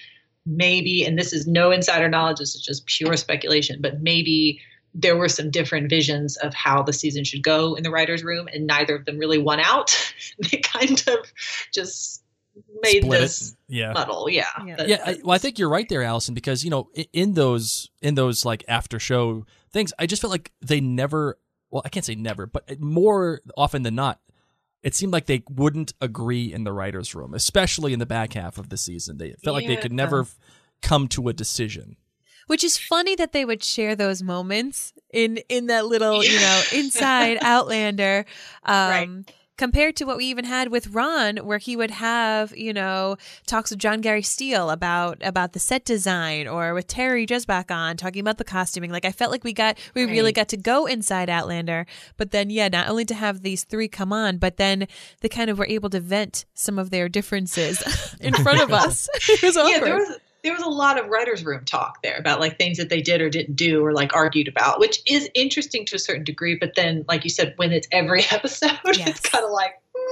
Speaker 4: maybe, and this is no insider knowledge, this is just pure speculation, but maybe there were some different visions of how the season should go in the writer's room, and neither of them really won out. They kind of just made
Speaker 2: Split
Speaker 4: this
Speaker 2: it. Yeah.
Speaker 4: muddle. Yeah.
Speaker 2: Yeah. That, yeah I, well, I think you're right there, Allison, because, you know, in those, in those like after show things, I just felt like they never, well, I can't say never, but more often than not, it seemed like they wouldn't agree in the writer's room, especially in the back half of the season. They felt yeah. like they could never come to a decision.
Speaker 1: Which is funny that they would share those moments in, in that little, you know, inside Outlander. Um, right. Compared to what we even had with Ron, where he would have, you know, talks with John Gary Steele about about the set design, or with Terry Jesbach on talking about the costuming. Like, I felt like we got we right. really got to go inside Outlander. But then, yeah, not only to have these three come on, but then they kind of were able to vent some of their differences in front of us. It was awkward.
Speaker 4: Yeah, there was there was a lot of writer's room talk there about like things that they did or didn't do, or like argued about, which is interesting to a certain degree. But then, like you said, when it's every episode, yes. it's kind of like,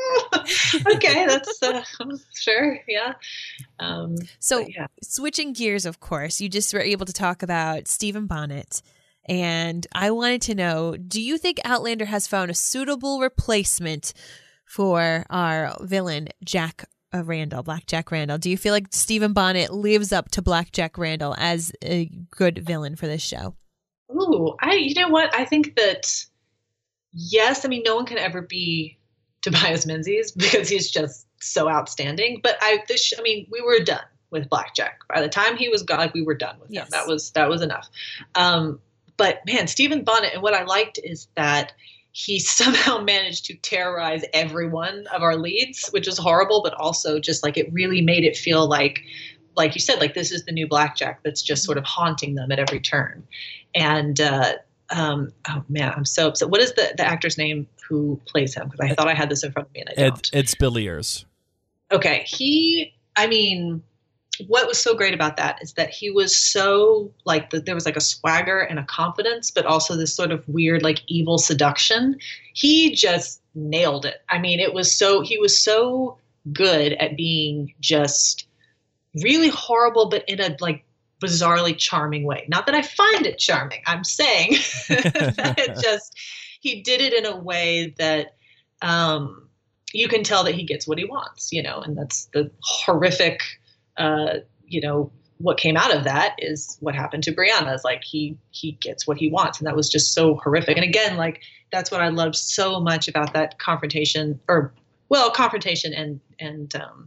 Speaker 4: mm, okay, that's uh, sure. Yeah. Um,
Speaker 1: so
Speaker 4: yeah.
Speaker 1: Switching gears, of course, you just were able to talk about Stephen Bonnet. And I wanted to know, do you think Outlander has found a suitable replacement for our villain, Jack Uh, Randall, Black Jack Randall? Do you feel like Stephen Bonnet lives up to Black Jack Randall as a good villain for this show?
Speaker 4: Ooh, I, you know what? I think that yes, I mean, no one can ever be Tobias Menzies because he's just so outstanding. But I, this, I mean, we were done with Blackjack. By the time he was gone, we were done with
Speaker 1: Yes.
Speaker 4: him. That was that was enough. Um, but man, Stephen Bonnet, and what I liked is that he somehow managed to terrorize every one of our leads, which is horrible, but also just like it really made it feel like, like you said, like this is the new Blackjack that's just sort of haunting them at every turn. And uh, um, oh man, I'm so upset. What is the, the actor's name who plays him? Because I thought I had this in front of me and I
Speaker 2: Ed,
Speaker 4: don't.
Speaker 2: Ed Spilliers.
Speaker 4: Okay, he. I mean, what was so great about that is that he was so like the, there was like a swagger and a confidence, but also this sort of weird like evil seduction. He just nailed it. I mean, it was so he was so good at being just really horrible, but in a like bizarrely charming way. Not that I find it charming. I'm saying that it just he did it in a way that um, you can tell that he gets what he wants, you know, and that's the horrific. Uh, you know, what came out of that is what happened to Brianna. Is like he he gets what he wants, and that was just so horrific. And again, like that's what I loved so much about that confrontation, or well, confrontation and and um,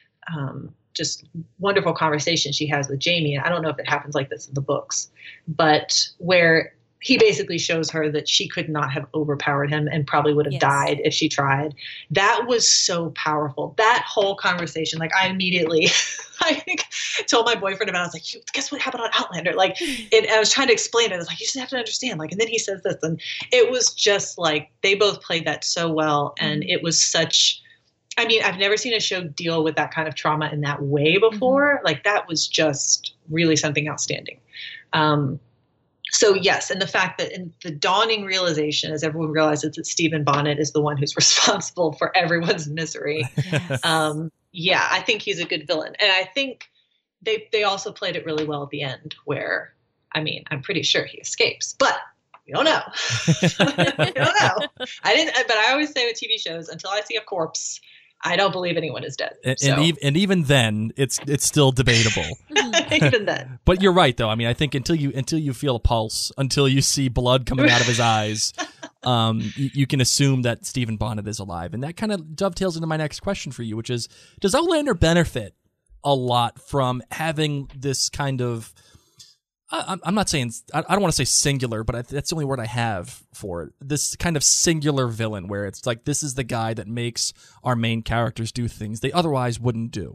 Speaker 4: um, just wonderful conversation she has with Jamie. I don't know if it happens like this in the books, but where he basically shows her that she could not have overpowered him and probably would have
Speaker 1: Yes.
Speaker 4: died if she tried. That was so powerful. That whole conversation, like I immediately, I think, told my boyfriend about it. I was like, guess what happened on Outlander? Like, and I was trying to explain it. I was like, you just have to understand. Like, and then he says this, and it was just like, they both played that so well. And it was such, I mean, I've never seen a show deal with that kind of trauma in that way before. Mm-hmm. Like that was just really something outstanding. Um, So yes, and the fact that in the dawning realization, as everyone realizes that Stephen Bonnet is the one who's responsible for everyone's misery.
Speaker 1: Yes.
Speaker 4: Um, yeah, I think he's a good villain, and I think they they also played it really well at the end, where I mean, I'm pretty sure he escapes, but we don't know. we don't know. I didn't, but I always say with T V shows, until I see a corpse, I don't believe anyone is dead.
Speaker 2: And,
Speaker 4: so.
Speaker 2: and, even, and even then, it's it's still debatable.
Speaker 4: Even then.
Speaker 2: But you're right, though. I mean, I think until you until you feel a pulse, until you see blood coming out of his eyes, um, you, you can assume that Stephen Bonnet is alive. And that kind of dovetails into my next question for you, which is, does Outlander benefit a lot from having this kind of, I, I'm not saying, I don't want to say singular, but I, that's the only word I have for it. This kind of singular villain where it's like, this is the guy that makes our main characters do things they otherwise wouldn't do.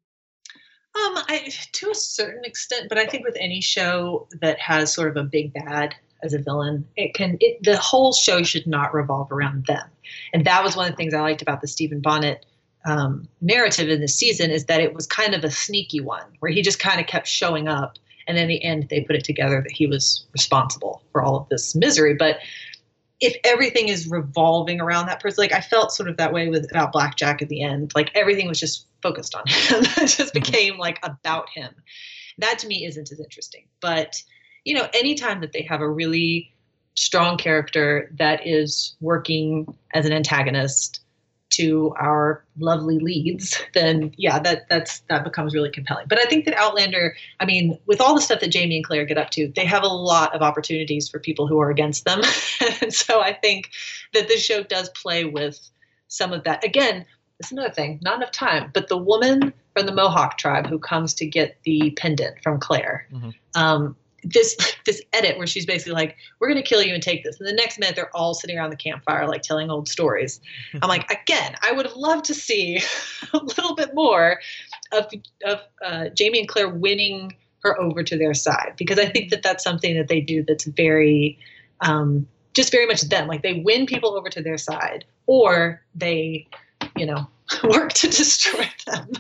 Speaker 4: Um, I, to a certain extent, but I think with any show that has sort of a big bad as a villain, it can, it, the whole show should not revolve around them. And that was one of the things I liked about the Stephen Bonnet um, narrative in this season, is that it was kind of a sneaky one where he just kind of kept showing up. And in the end, they put it together that he was responsible for all of this misery. But if everything is revolving around that person, like I felt sort of that way with about Blackjack at the end, like everything was just focused on him. It just became like about him. That to me isn't as interesting. But, you know, anytime that they have a really strong character that is working as an antagonist to our lovely leads, then yeah, that that's that becomes really compelling. But I think that Outlander, I mean, with all the stuff that Jamie and Claire get up to, they have a lot of opportunities for people who are against them. And so I think that this show does play with some of that. Again, that's another thing, not enough time, but the woman from the Mohawk tribe who comes to get the pendant from Claire, mm-hmm. um, this this edit where she's basically like, we're going to kill you and take this. And the next minute they're all sitting around the campfire, like telling old stories. I'm like, again, I would have loved to see a little bit more of, of uh, Jamie and Claire winning her over to their side, because I think that that's something that they do that's very, um, just very much them. Like they win people over to their side, or they, you know, work to destroy them.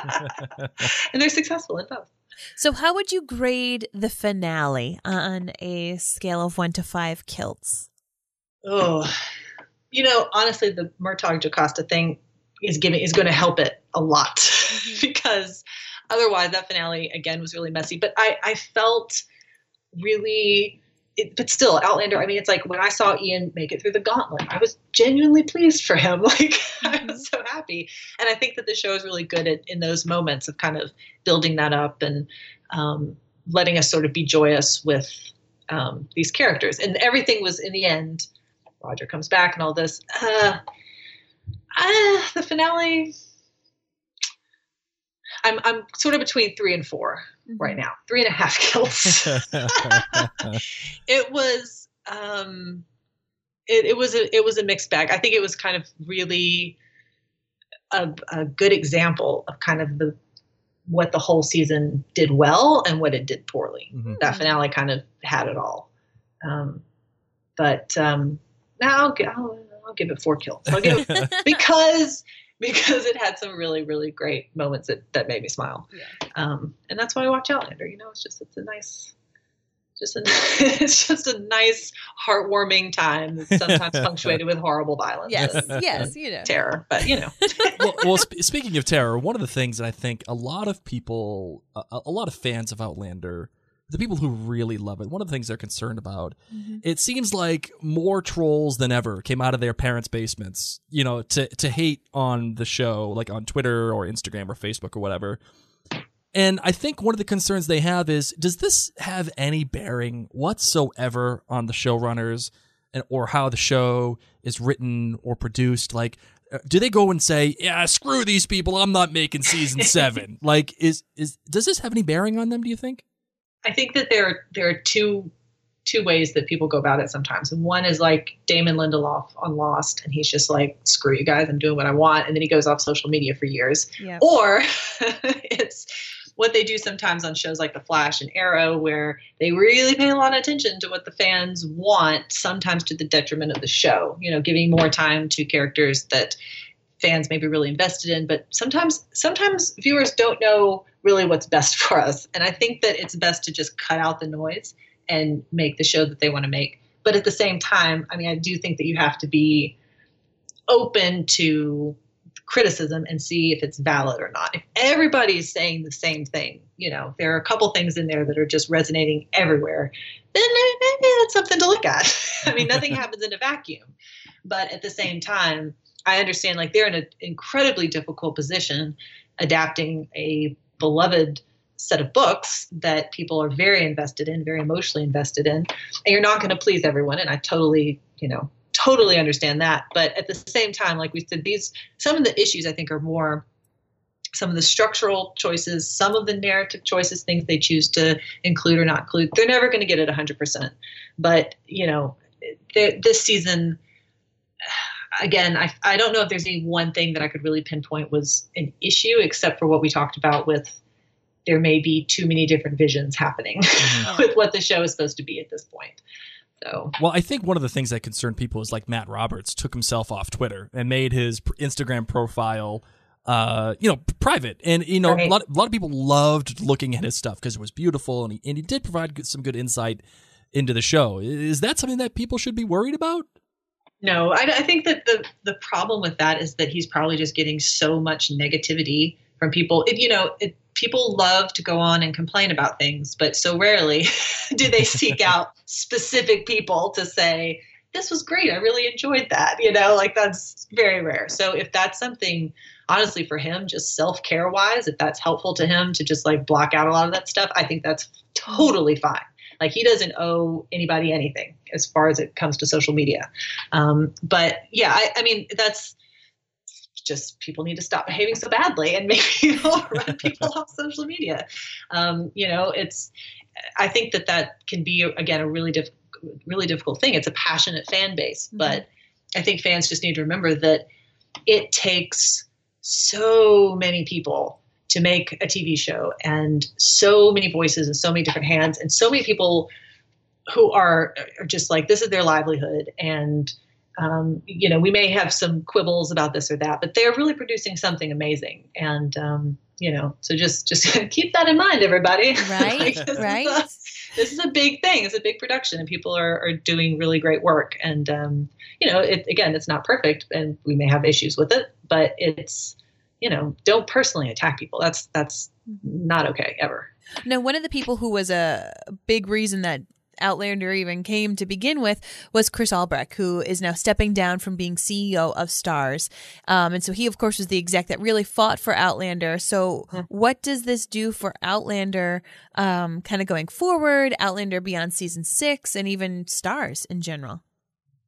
Speaker 4: And they're successful in both.
Speaker 1: So how would you grade the finale on a scale of one to five kilts?
Speaker 4: Oh, you know, honestly, the Murtagh Jocasta thing is giving is going to help it a lot, mm-hmm. because otherwise that finale again was really messy. But I, I felt really, it, but still, Outlander. I mean, it's like when I saw Ian make it through the gauntlet, I was genuinely pleased for him. Like mm-hmm. I was so happy, and I think that the show is really good at in those moments of kind of building that up and um, letting us sort of be joyous with um, these characters. And everything was in the end Roger comes back and all this. Uh, uh, the finale, I'm I'm sort of between three and four mm-hmm. right now. Three and a half kills. It was um, it, it was a it was a mixed bag. I think it was kind of really a, a good example of kind of the what the whole season did well and what it did poorly. Mm-hmm. That finale kind of had it all. Um, but um, now I'll, I'll, I'll give it four kills. I'll give it, because because it had some really really great moments that, that made me smile. Yeah. Um, and that's why I watch Outlander. You know, it's just it's a nice, just a it's just a nice heartwarming time that's sometimes punctuated with horrible violence.
Speaker 1: Yes,
Speaker 4: and,
Speaker 1: yes,
Speaker 4: and
Speaker 1: you know,
Speaker 4: terror. But you know.
Speaker 2: well, well sp- speaking of terror, one of the things that I think a lot of people, a, a lot of fans of Outlander, the people who really love it, one of the things they're concerned about, mm-hmm. it seems like more trolls than ever came out of their parents' basements, you know, to to hate on the show, like on Twitter or Instagram or Facebook or whatever. And I think one of the concerns they have is, does this have any bearing whatsoever on the showrunners and or how the show is written or produced? Like, do they go and say, yeah, screw these people, I'm not making season seven? Like, is is does this have any bearing on them, do you think?
Speaker 4: I think that there there are two two ways that people go about it sometimes. And one is like Damon Lindelof on Lost, and he's just like, screw you guys, I'm doing what I want. And then he goes off social media for years. Yep. Or it's what they do sometimes on shows like The Flash and Arrow, where they really pay a lot of attention to what the fans want, sometimes to the detriment of the show, you know, giving more time to characters that fans may be really invested in. But sometimes, sometimes viewers don't know really what's best for us. And I think that it's best to just cut out the noise and make the show that they want to make. But at the same time, I mean, I do think that you have to be open to criticism and see if it's valid or not. If everybody's saying the same thing, you know, there are a couple things in there that are just resonating everywhere, then maybe that's something to look at. I mean, nothing happens in a vacuum. But at the same time, I understand like they're in an incredibly difficult position adapting a beloved set of books that people are very invested in, very emotionally invested in, and you're not going to please everyone. And I totally, you know, totally understand that. But at the same time, like we said, these, some of the issues I think are more some of the structural choices, some of the narrative choices, things they choose to include or not include. They're never going to get it one hundred percent. But, you know, this season, again, I, I don't know if there's any one thing that I could really pinpoint was an issue, except for what we talked about with there may be too many different visions happening mm-hmm. with what the show is supposed to be at this point. So,
Speaker 2: well, I think one of the things that concerned people is like Matt Roberts took himself off Twitter and made his Instagram profile, uh, you know, private. And, you know, right. a, lot, a lot of people loved looking at his stuff because it was beautiful, and he, and he did provide good, some good insight into the show. Is that something that people should be worried about?
Speaker 4: No, I, I think that the, the problem with that is that he's probably just getting so much negativity from people. It, you know, it, people love to go on and complain about things, but so rarely do they seek out specific people to say, this was great, I really enjoyed that. You know, like that's very rare. So if that's something, honestly, for him, just self-care wise, if that's helpful to him to just like block out a lot of that stuff, I think that's totally fine. Like he doesn't owe anybody anything as far as it comes to social media. Um, but yeah, I, I mean, that's just people need to stop behaving so badly and make people run people off social media. Um, you know, it's, I think that that can be, again, a really difficult, really difficult thing. It's a passionate fan base, mm-hmm. but I think fans just need to remember that it takes so many people to make a T V show, and so many voices and so many different hands, and so many people who are, are just like, this is their livelihood. And, um, you know, we may have some quibbles about this or that, but they're really producing something amazing. And, um, you know, so just, just keep that in mind, everybody.
Speaker 1: Right.
Speaker 4: Like, this
Speaker 1: right.
Speaker 4: Is a, this is a big thing. It's a big production, and people are, are doing really great work. And, um, you know, it, again, it's not perfect, and we may have issues with it, but it's, you know, don't personally attack people. That's, that's not okay ever.
Speaker 1: Now, one of the people who was a big reason that Outlander even came to begin with was Chris Albrecht, who is now stepping down from being C E O of Starz. Um, and so he, of course, was the exec that really fought for Outlander. So mm-hmm. what does this do for Outlander um, kind of going forward, Outlander beyond season six, and even Starz in general?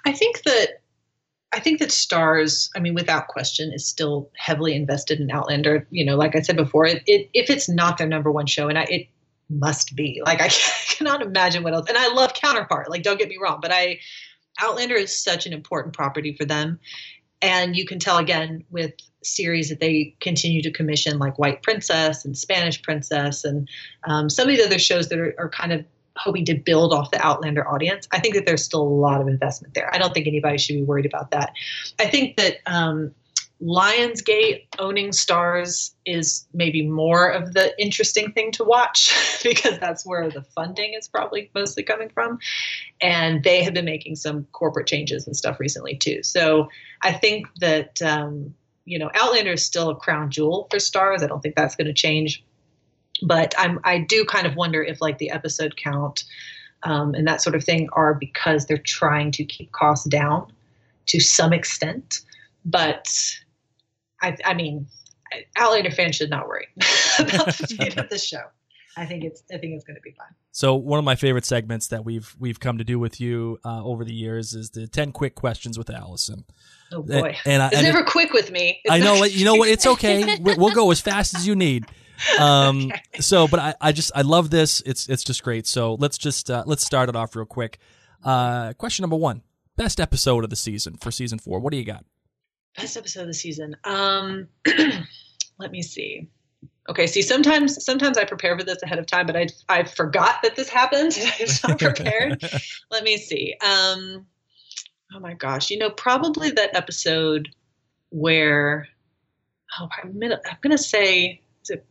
Speaker 4: I think that I think that Starz, I mean, without question, is still heavily invested in Outlander. You know, like I said before, it, it, if it's not their number one show, and I, it must be, like I cannot imagine what else. And I love Counterpart, like don't get me wrong, but I Outlander is such an important property for them, and you can tell again with series that they continue to commission, like White Princess and Spanish Princess, and um, some of the other shows that are, are kind of hoping to build off the Outlander audience. I think that there's still a lot of investment there. I don't think anybody should be worried about that. I think that um, Lionsgate owning Starz is maybe more of the interesting thing to watch because that's where the funding is probably mostly coming from. And they have been making some corporate changes and stuff recently too. So I think that, um, you know, Outlander is still a crown jewel for Starz. I don't think that's going to change. But I'm, I do kind of wonder if like the episode count um, and that sort of thing are because they're trying to keep costs down to some extent. But I, I mean, Outlander fans should not worry about the fate of the show. I think it's I think it's going to be fun.
Speaker 2: So one of my favorite segments that we've we've come to do with you uh, over the years is the ten quick questions with Allison.
Speaker 4: Oh boy,
Speaker 2: and, and I,
Speaker 4: it's
Speaker 2: and
Speaker 4: never
Speaker 2: it,
Speaker 4: quick with me. It's
Speaker 2: I know.
Speaker 4: not-
Speaker 2: You know what? It's okay. We- We'll go as fast as you need. Um,
Speaker 4: Okay.
Speaker 2: So, but I, I just I love this. It's it's just great. So let's just uh, let's start it off real quick. Uh, question number one: best episode of the season for season four. What do you got?
Speaker 4: Best episode of the season. Um, let me see. Okay, see, sometimes sometimes I prepare for this ahead of time, but I I forgot that this happened. I'm not prepared. Let me see. Um, oh my gosh, you know, probably that episode where oh, I'm gonna I'm gonna say is it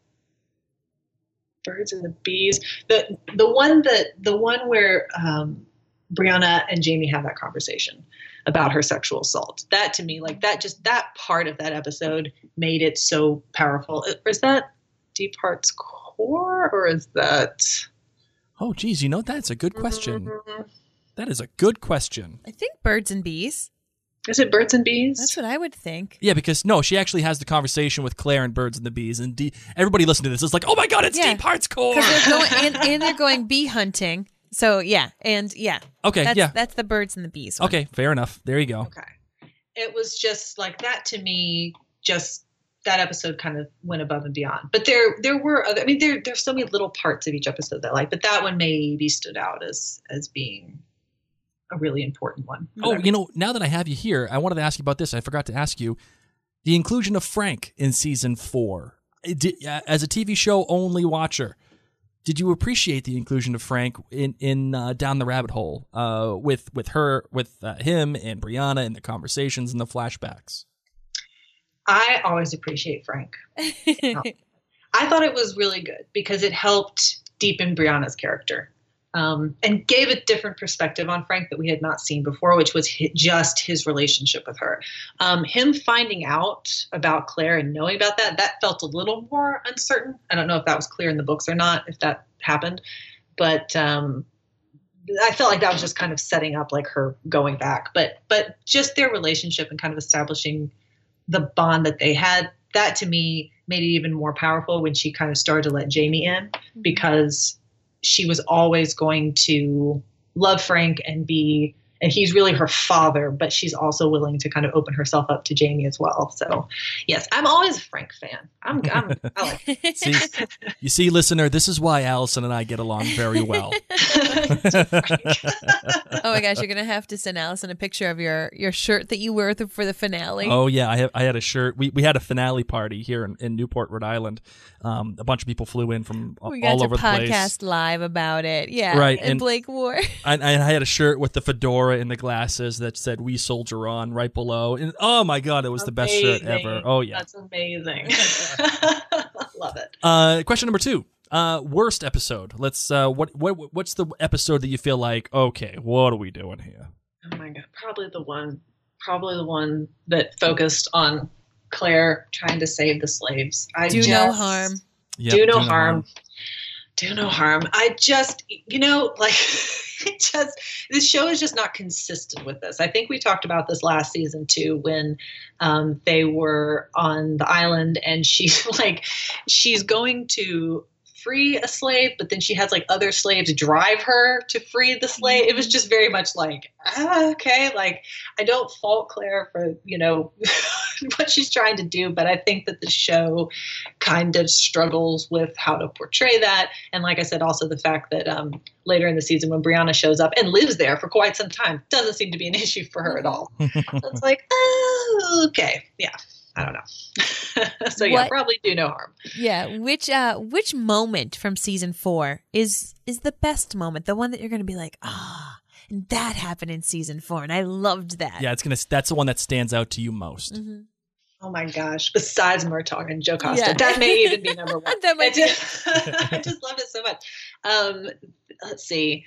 Speaker 4: Birds and the Bees? The the one that the one where um, Brianna and Jamie have that conversation about her sexual assault. That to me, like that, just that part of that episode made it so powerful. Is that Deep Heart's Core, or is that?
Speaker 2: Oh, geez, you know that's a good question.
Speaker 4: Mhm.
Speaker 2: That is a good question.
Speaker 1: I think Birds and Bees.
Speaker 4: Is it Birds and Bees?
Speaker 1: That's what I would think.
Speaker 2: Yeah, because no, she actually has the conversation with Claire and Birds and the Bees, and D- everybody listening to this is like, "Oh my god, it's
Speaker 1: Yeah.
Speaker 2: Deep Heart's Core."
Speaker 1: Because they're going and, and they're going bee hunting. So yeah, and yeah.
Speaker 2: Okay,
Speaker 1: That's,
Speaker 2: yeah,
Speaker 1: that's the Birds and the Bees one.
Speaker 2: okay, fair enough. There you go.
Speaker 4: Okay. It was just like that to me. Just that episode kind of went above and beyond. But there, there were other. I mean, there, there's so many little parts of each episode that I like, but that one maybe stood out as as being a really important one.
Speaker 2: Oh, you know, now that I have you here, I wanted to ask you about this. I forgot to ask you the inclusion of Frank in season four. Did, uh, as a T V show only watcher, did you appreciate the inclusion of Frank in in uh, Down the Rabbit Hole uh, with with her, with uh, him and Brianna and the conversations and the flashbacks?
Speaker 4: I always appreciate Frank. I thought it was really good because it helped deepen Brianna's character um, and gave a different perspective on Frank that we had not seen before, which was hi- just his relationship with her. Um, him finding out about Claire and knowing about that, that felt a little more uncertain. I don't know if that was clear in the books or not, if that happened, but um, I felt like that was just kind of setting up like her going back. But but just their relationship and kind of establishing the bond that they had, that to me made it even more powerful when she kind of started to let Jamie in, because she was always going to love Frank and be, and he's really her father, but she's also willing to kind of open herself up to Jamie as well. So yes, I'm always a Frank fan. I'm, I'm I like it.
Speaker 2: See, you see, listener, this is why Allison and I get along very well.
Speaker 1: Oh my gosh, you're gonna have to send Allison a picture of your, your shirt that you wear th- for the finale.
Speaker 2: Oh yeah, I have, I had a shirt. We we had a finale party here in, in Newport, Rhode Island. Um, a bunch of people flew in from a-
Speaker 1: we got
Speaker 2: all
Speaker 1: to
Speaker 2: over the place.
Speaker 1: podcast live about it. Yeah,
Speaker 2: Right,
Speaker 1: And,
Speaker 2: and-
Speaker 1: Blake wore.
Speaker 2: And, and I had a shirt with the fedora and the glasses that said "We Soldier On" right below. And oh my god, it was the best shirt
Speaker 4: Amazing.
Speaker 2: ever. Oh yeah.
Speaker 4: That's amazing. Love it.
Speaker 2: Uh, question number two. Uh, worst episode. Let's. Uh, what what what's the episode that you feel like? Okay, what are we doing here?
Speaker 4: Oh my God. Probably the one, probably the one that focused on Claire trying to save the slaves. I
Speaker 1: Do
Speaker 4: just,
Speaker 1: no harm.
Speaker 2: Yep,
Speaker 4: do no harm. Do no harm. I just, you know, like, it just, this show is just not consistent with this. I think we talked about this last season too, when um, they were on the island and she's like, she's going to free a slave, but then she has like other slaves drive her to free the slave. It was just very much like, ah, okay, like I don't fault Claire for, you know, what she's trying to do, but I think that the show kind of struggles with how to portray that. And like I said, also the fact that um, later in the season when Brianna shows up and lives there for quite some time doesn't seem to be an issue for her at all. So it's like, oh, okay, yeah. I don't know. So yeah,
Speaker 1: What-
Speaker 4: probably do no harm.
Speaker 1: Yeah, which uh which moment from season four is is the best moment? The one that you're going to be like, ah, and that happened in season four, and I loved that.
Speaker 2: Yeah, it's gonna. That's the one that stands out to you most.
Speaker 1: Mm-hmm.
Speaker 4: Oh my gosh! Besides Murtaugh and Joe Costa,
Speaker 1: Yeah.
Speaker 4: that may even be number one.
Speaker 1: That might
Speaker 4: I just, I just loved it so much. Um, let's see.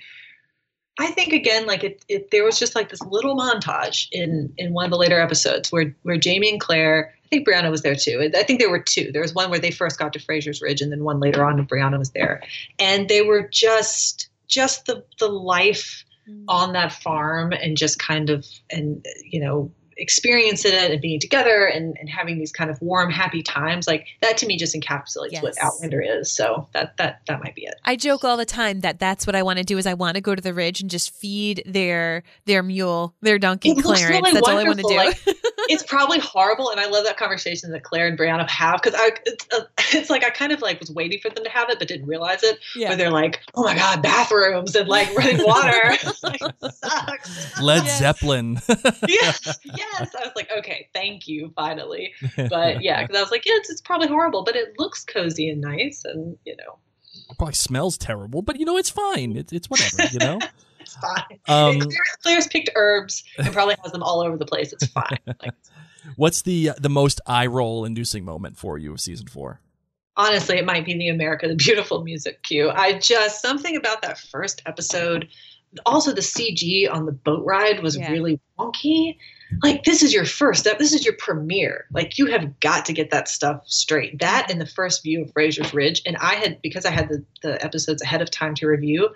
Speaker 4: I think again, like it, it, there was just like this little montage in in one of the later episodes where where Jamie and Claire. I think Brianna was there too. I think there were two. There was one where they first got to Fraser's Ridge, and then one later on when Brianna was there, and they were just just the the life on that farm and just kind of and you know experiencing it and being together and, and having these kind of warm, happy times. Like that to me just encapsulates
Speaker 1: Yes.
Speaker 4: what Outlander is. So that that that might be it.
Speaker 1: I joke all the time that that's what I want to do is I want to go to the ridge and just feed their their mule, their donkey
Speaker 4: It looks
Speaker 1: Clarence.
Speaker 4: really
Speaker 1: That's all I want to do.
Speaker 4: wonderful. Like, it's probably horrible, and I love that conversation that Claire and Brianna have because I it's, uh, it's like I kind of like was waiting for them to have it, but didn't realize it.
Speaker 1: Yeah.
Speaker 4: Where they're like, "Oh my god, bathrooms and like running water, like, sucks."
Speaker 2: Led
Speaker 1: Yes.
Speaker 2: Zeppelin.
Speaker 4: yes, yes. I was like, okay, thank you, finally. But yeah, because I was like, yeah, it's, it's probably horrible, but it looks cozy and nice, and you know,
Speaker 2: Probably smells terrible, but you know it's fine. It's it's whatever. You know.
Speaker 4: it's fine.
Speaker 2: Um,
Speaker 4: Claire, Claire's picked herbs and probably has them all over the place. It's fine. Like,
Speaker 2: What's the the most eye roll inducing moment for you of season four?
Speaker 4: honestly, it might be the America the Beautiful music cue. I just something about that first episode. Also, the C G on the boat ride was
Speaker 1: Yeah.
Speaker 4: really wonky. Like, this is your first step. This is your premiere. Like, you have got to get that stuff straight. That and the first view of Fraser's Ridge. And I had, because I had the, the episodes ahead of time to review,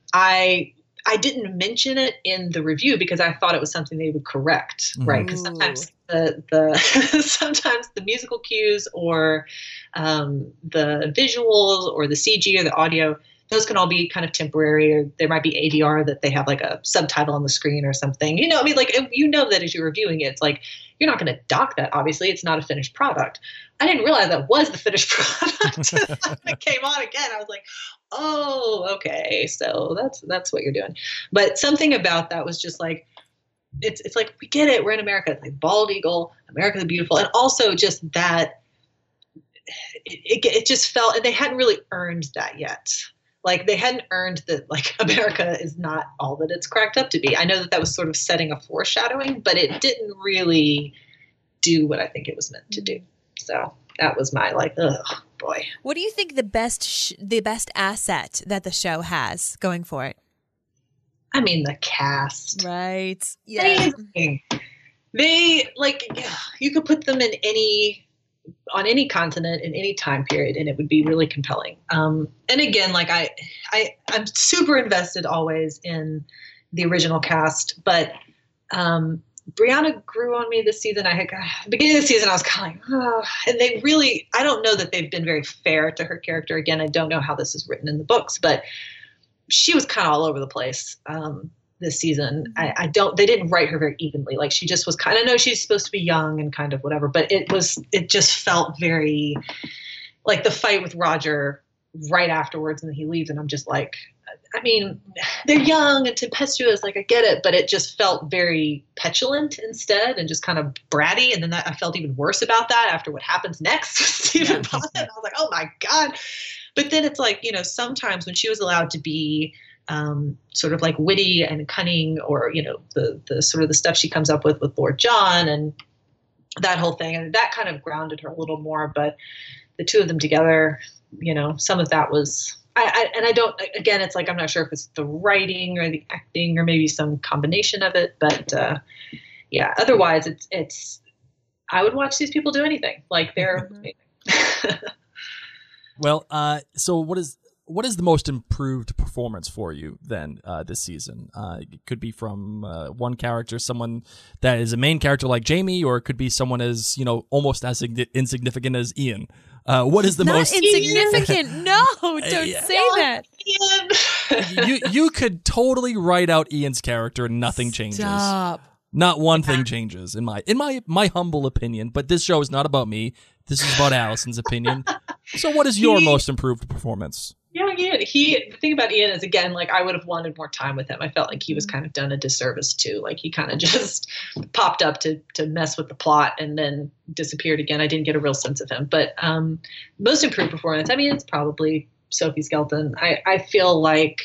Speaker 4: I I didn't mention it in the review because I thought it was something they would correct, right? Because
Speaker 1: Ooh.
Speaker 4: sometimes the the sometimes the musical cues or um, the visuals or the C G or the audio, those can all be kind of temporary, or there might be A D R that they have like a subtitle on the screen or something. You know, I mean, like, you know that as you're reviewing it, it's like, you're not going to dock that, obviously. It's not a finished product. I didn't realize that was the finished product. When it came on again, I was like, oh, okay. So that's that's what you're doing. But something about that was just like, it's it's like, we get it. We're in America. It's like Bald Eagle, America the Beautiful. And also just that, it, it, it just felt, and they hadn't really earned that yet. Like, they hadn't earned that, like, America is not all that it's cracked up to be. I know that that was sort of setting a foreshadowing, but it didn't really do what I think it was meant to do. So that was my, like, ugh, boy.
Speaker 1: What do you think the best sh- the best asset that the show has going for it?
Speaker 4: I mean, the cast.
Speaker 1: Right. Yeah.
Speaker 4: Amazing. They, like, you could put them in any, on any continent in any time period, and it would be really compelling. Um, and again, like I, I, I'm super invested always in the original cast, but um, Brianna grew on me this season. I had, at the beginning of the season, I was kind of like, oh, and they really, I don't know that they've been very fair to her character. Again, I don't know how this is written in the books, but she was kind of all over the place. Um, this season. I, I don't, they didn't write her very evenly. Like, she just was kind of, know she's supposed to be young and kind of whatever, but it was, it just felt very like the fight with Roger right afterwards, and then he leaves, and I'm just like, I mean, they're young and tempestuous, like, I get it, but it just felt very petulant instead and just kind of bratty. And then that, I felt even worse about that after what happens next with Stephen Bonnet. I was like, oh my God. But then it's like, you know, sometimes when she was allowed to be Um, sort of like witty and cunning, or, you know, the the sort of the stuff she comes up with with Lord John and that whole thing, and that kind of grounded her a little more. But the two of them together, you know, some of that was, I, I and I don't, again, it's like, I'm not sure if it's the writing or the acting or maybe some combination of it, but uh, yeah, otherwise it's it's I would watch these people do anything. Like, they're amazing.
Speaker 2: Well, uh, so what is what is the most improved performance for you then uh, this season? Uh, it could be from uh, one character, someone that is a main character like Jamie, or it could be someone as, you know, almost as signi- insignificant as Ian. Uh, what is the
Speaker 1: Not
Speaker 2: most
Speaker 1: insignificant. No, don't
Speaker 2: Yeah.
Speaker 1: say that.
Speaker 4: Ian.
Speaker 2: you you could totally write out Ian's character and nothing changes.
Speaker 1: Stop.
Speaker 2: Not one thing changes in my in my my humble opinion. But this show is not about me. This is about Allison's opinion. So, what is your
Speaker 4: He-
Speaker 2: most improved performance?
Speaker 4: Yeah, Ian. He the thing about Ian is again, like I would have wanted more time with him. I felt like he was kind of done a disservice too. Like he kind of just popped up to to mess with the plot and then disappeared again. I didn't get a real sense of him. But um, most improved performance. I mean, it's probably Sophie Skelton. I I feel like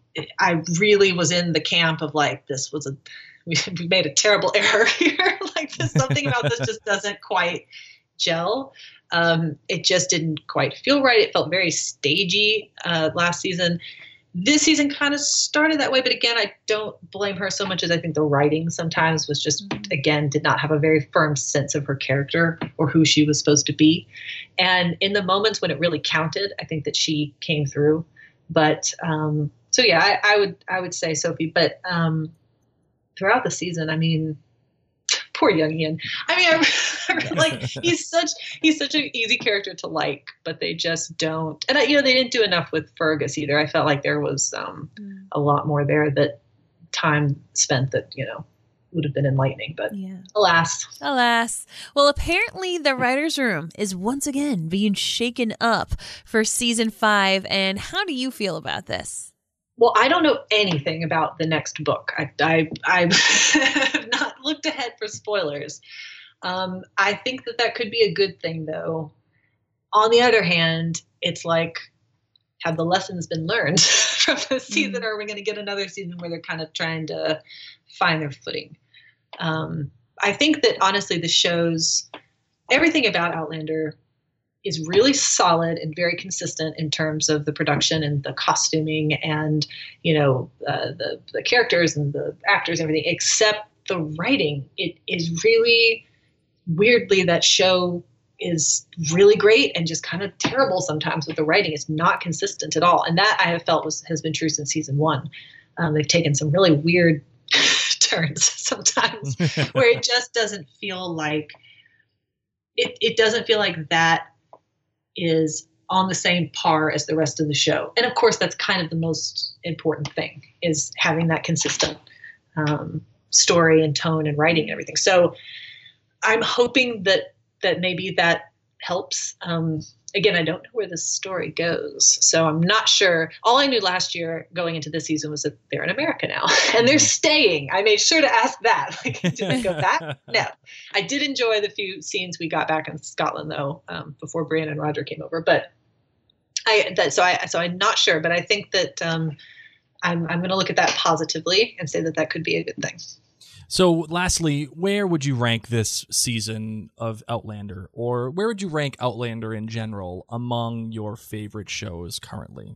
Speaker 4: I really was in the camp of like this was a we, we made a terrible error here. Like this something about this just doesn't quite gel. Um, it just didn't quite feel right. It felt very stagey uh, last season. This season kind of started that way, but again, I don't blame her so much as I think the writing sometimes was just, again, did not have a very firm sense of her character or who she was supposed to be. And in the moments when it really counted, I think that she came through. But um, so yeah, I, I would I would say Sophie. But um, throughout the season, I mean, poor young Ian. I mean, I, I like he's such he's such an easy character to like, but they just don't. And I, you know, they didn't do enough with Fergus either. I felt like there was um,
Speaker 1: Mm.
Speaker 4: a lot more there that time spent that you know would have been enlightening. But
Speaker 1: Yeah.
Speaker 4: alas,
Speaker 1: Alas. Well, apparently the writer's room is once again being shaken up for season five. And how do you feel about this?
Speaker 4: well, I don't know anything about the next book. I I I've not looked ahead for spoilers. Um, I think that that could be a good thing, though. On the other hand, it's like, have the lessons been learned from this season, or are we going to get another season where they're kind of trying to find their footing? Um, I think that honestly, the show's everything about Outlander is really solid and very consistent in terms of the production and the costuming and you know uh, the the characters and the actors and everything, except the writing. It is really weirdly that show is really great and just kind of terrible sometimes with the writing. It's not consistent at all, and that I have felt was has been true since season one. Um, they've taken some really weird turns sometimes where it just doesn't feel like it. It doesn't feel like that is on the same par as the rest of the show. And of course, that's kind of the most important thing, is having that consistent um, story and tone and writing and everything. So I'm hoping that that maybe that helps. Um, again, I don't know where this story goes, so I'm not sure. All I knew last year going into this season was that they're in America now and they're staying. I made sure to ask that. Like, did they go back? No. I did enjoy the few scenes we got back in Scotland, though, um, before Brienne and Roger came over. But I that so I so I'm not sure, but I think that um, I'm I'm going to look at that positively and say that that could be a good thing.
Speaker 2: So, lastly, where would you rank this season of Outlander, or where would you rank Outlander in general among your favorite shows currently?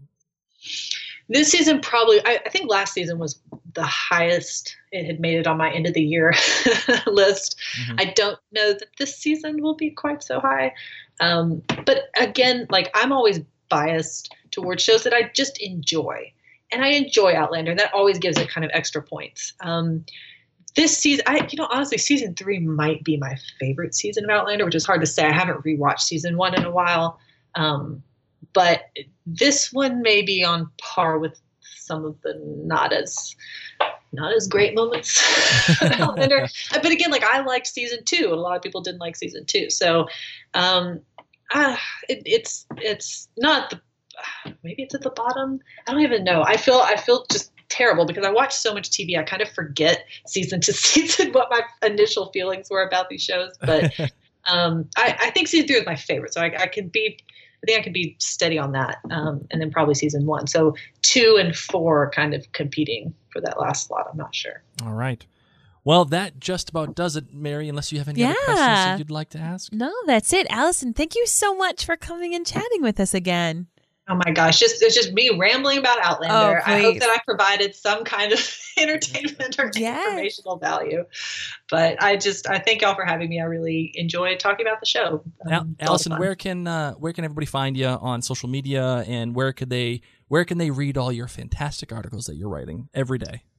Speaker 4: This season probably, I, I think last season was the highest it had made it on my end of the year list.
Speaker 2: Mhm.
Speaker 4: I don't know that this season will be quite so high. Um, but again, like I'm always biased towards shows that I just enjoy. And I enjoy Outlander, and that always gives it kind of extra points. Um, This season, I you know, honestly, season three might be my favorite season of Outlander, which is hard to say. I haven't rewatched season one in a while, um, but this one may be on par with some of the not as not as great moments of Outlander. But again, like I liked season two, and a lot of people didn't like season two. So um, uh, it, it's it's not the maybe it's at the bottom. I don't even know. I feel I feel just terrible because I watch so much T V. I kind of forget season to season what my initial feelings were about these shows. But um, I, I think season three is my favorite, so I, I can be. I think I can be steady on that, um, and then probably season one. So two and four are kind of competing for that last slot. I'm not sure.
Speaker 2: All right. Well, that just about does it, Mary, unless you have any other
Speaker 1: Yeah.
Speaker 2: questions that you'd like to ask.
Speaker 1: No, that's it. Allison, thank you so much for coming and chatting with us again.
Speaker 4: Oh my gosh, just it's just me rambling about Outlander.
Speaker 1: Oh,
Speaker 4: I hope
Speaker 1: please.
Speaker 4: that I provided some kind of entertainment or
Speaker 1: Yes.
Speaker 4: informational value. But I just I thank y'all for having me. I really enjoyed talking about the show. Um,
Speaker 2: Al-
Speaker 4: it's a lot of
Speaker 2: Allison,
Speaker 4: fun.
Speaker 2: where can uh, where can everybody find you on social media, and where could they where can they read all your fantastic articles that you're writing every day?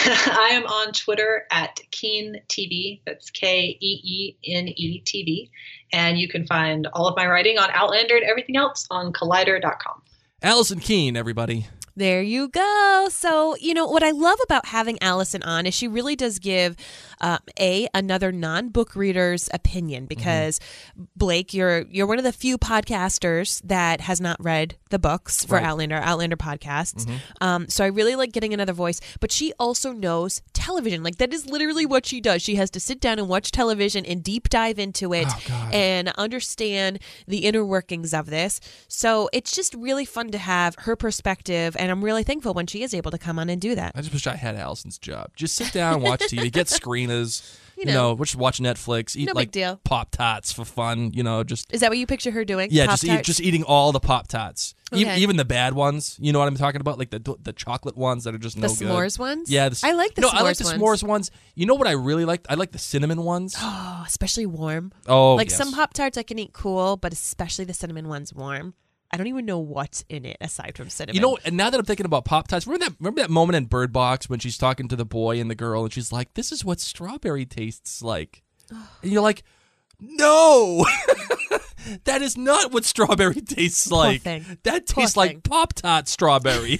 Speaker 4: I am on Twitter at Keen T V. That's K E E N E T V. And you can find all of my writing on Outlander and everything else on collider dot com.
Speaker 2: Allison Keene, everybody.
Speaker 1: There you go. So, you know, what I love about having Allison on is she really does give, uh, a, another non-book reader's opinion because, mm-hmm. Blake, you're you're one of the few podcasters that has not read the books for
Speaker 2: right.
Speaker 1: Outlander, Outlander podcasts.
Speaker 2: Mm-hmm.
Speaker 1: Um, so I really like getting another voice, but she also knows television. Like, that is literally what she does. She has to sit down and watch television and deep dive into it
Speaker 2: oh,
Speaker 1: and understand the inner workings of this. So it's just really fun to have her perspective. And I'm really thankful when she is able to come on and do that.
Speaker 2: I just wish I had Allison's job. Just sit down, watch T V, get screeners, you
Speaker 1: You
Speaker 2: know,
Speaker 1: know.
Speaker 2: just watch Netflix, eat
Speaker 1: No big
Speaker 2: like
Speaker 1: deal.
Speaker 2: Pop Tarts for fun, you know, just
Speaker 1: Is that what you picture her doing?
Speaker 2: yeah, just eat,
Speaker 1: Pop-Tarts?
Speaker 2: just eating all the Pop Tarts, e-
Speaker 1: Okay.
Speaker 2: even the bad ones. You know what I'm talking about, like the the chocolate ones that are just
Speaker 1: the
Speaker 2: no good.
Speaker 1: s'mores ones?
Speaker 2: Yeah, the, s-
Speaker 1: I like the
Speaker 2: no,
Speaker 1: s'mores
Speaker 2: I like the
Speaker 1: ones.
Speaker 2: s'mores ones. You know what I really like? I like the cinnamon ones.
Speaker 1: Oh, especially warm.
Speaker 2: Oh,
Speaker 1: like
Speaker 2: yes.
Speaker 1: some Pop-Tarts I can eat cool, but especially the cinnamon ones warm. I don't even know what's in it aside from cinnamon.
Speaker 2: You know, and now that I'm thinking about Pop Tarts, remember that remember that moment in Bird Box when she's talking to the boy and the girl, and she's like, "This is what strawberry tastes like," and you're like, "No, that is not what strawberry tastes like.
Speaker 1: thing.
Speaker 2: That
Speaker 1: Poor
Speaker 2: tastes
Speaker 1: thing.
Speaker 2: like Pop Tart strawberry."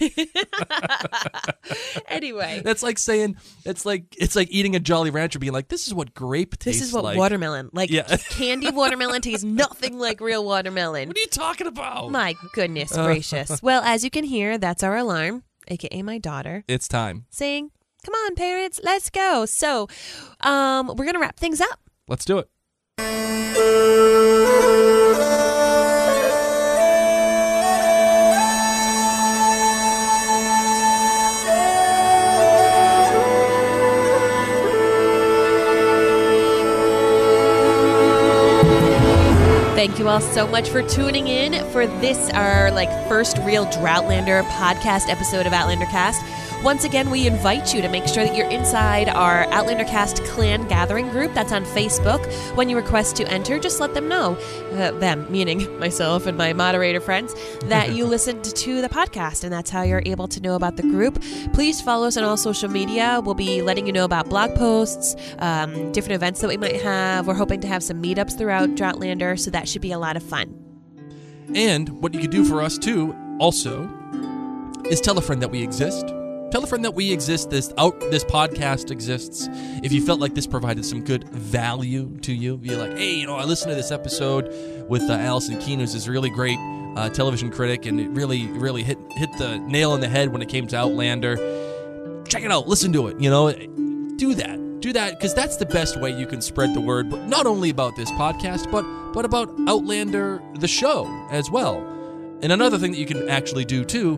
Speaker 1: Anyway,
Speaker 2: That's like saying it's like it's like eating a Jolly Rancher, being like, "This is what grape tastes
Speaker 1: this is what
Speaker 2: like."
Speaker 1: watermelon, like
Speaker 2: Yeah.
Speaker 1: candy watermelon tastes nothing like real watermelon.
Speaker 2: What are you talking about?
Speaker 1: My goodness
Speaker 2: Uh.
Speaker 1: gracious. Well, as you can hear, that's our alarm, aka my daughter,
Speaker 2: It's time.
Speaker 1: saying, "Come on, parents, let's go." So, um, we're gonna wrap things up.
Speaker 2: Let's do it.
Speaker 1: Thank you all so much for tuning in for this, our like first real Droughtlander podcast episode of Outlander Cast. Once again, we invite you to make sure that you're inside our Outlander Cast clan gathering group that's on Facebook. When you request to enter, just let them know, uh, them, meaning myself and my moderator friends, that you listened to the podcast, and that's how you're able to know about the group. Please follow us on all social media. We'll be letting you know about blog posts, um, different events that we might have. We're hoping to have some meetups throughout Droughtlander, so that should be a lot of fun.
Speaker 2: And what you could do for us too, also, is tell a friend that we exist. Tell a friend that we exist. This out. This podcast exists. If you felt like this provided some good value to you, you're like, hey, you know, I listened to this episode with uh, Allison Keene, who's this really great uh, television critic, and it really, really hit hit the nail on the head when it came to Outlander. Check it out. Listen to it. You know, do that. Do that because that's the best way you can spread the word, but not only about this podcast, but but about Outlander, the show, as well. And another thing that you can actually do too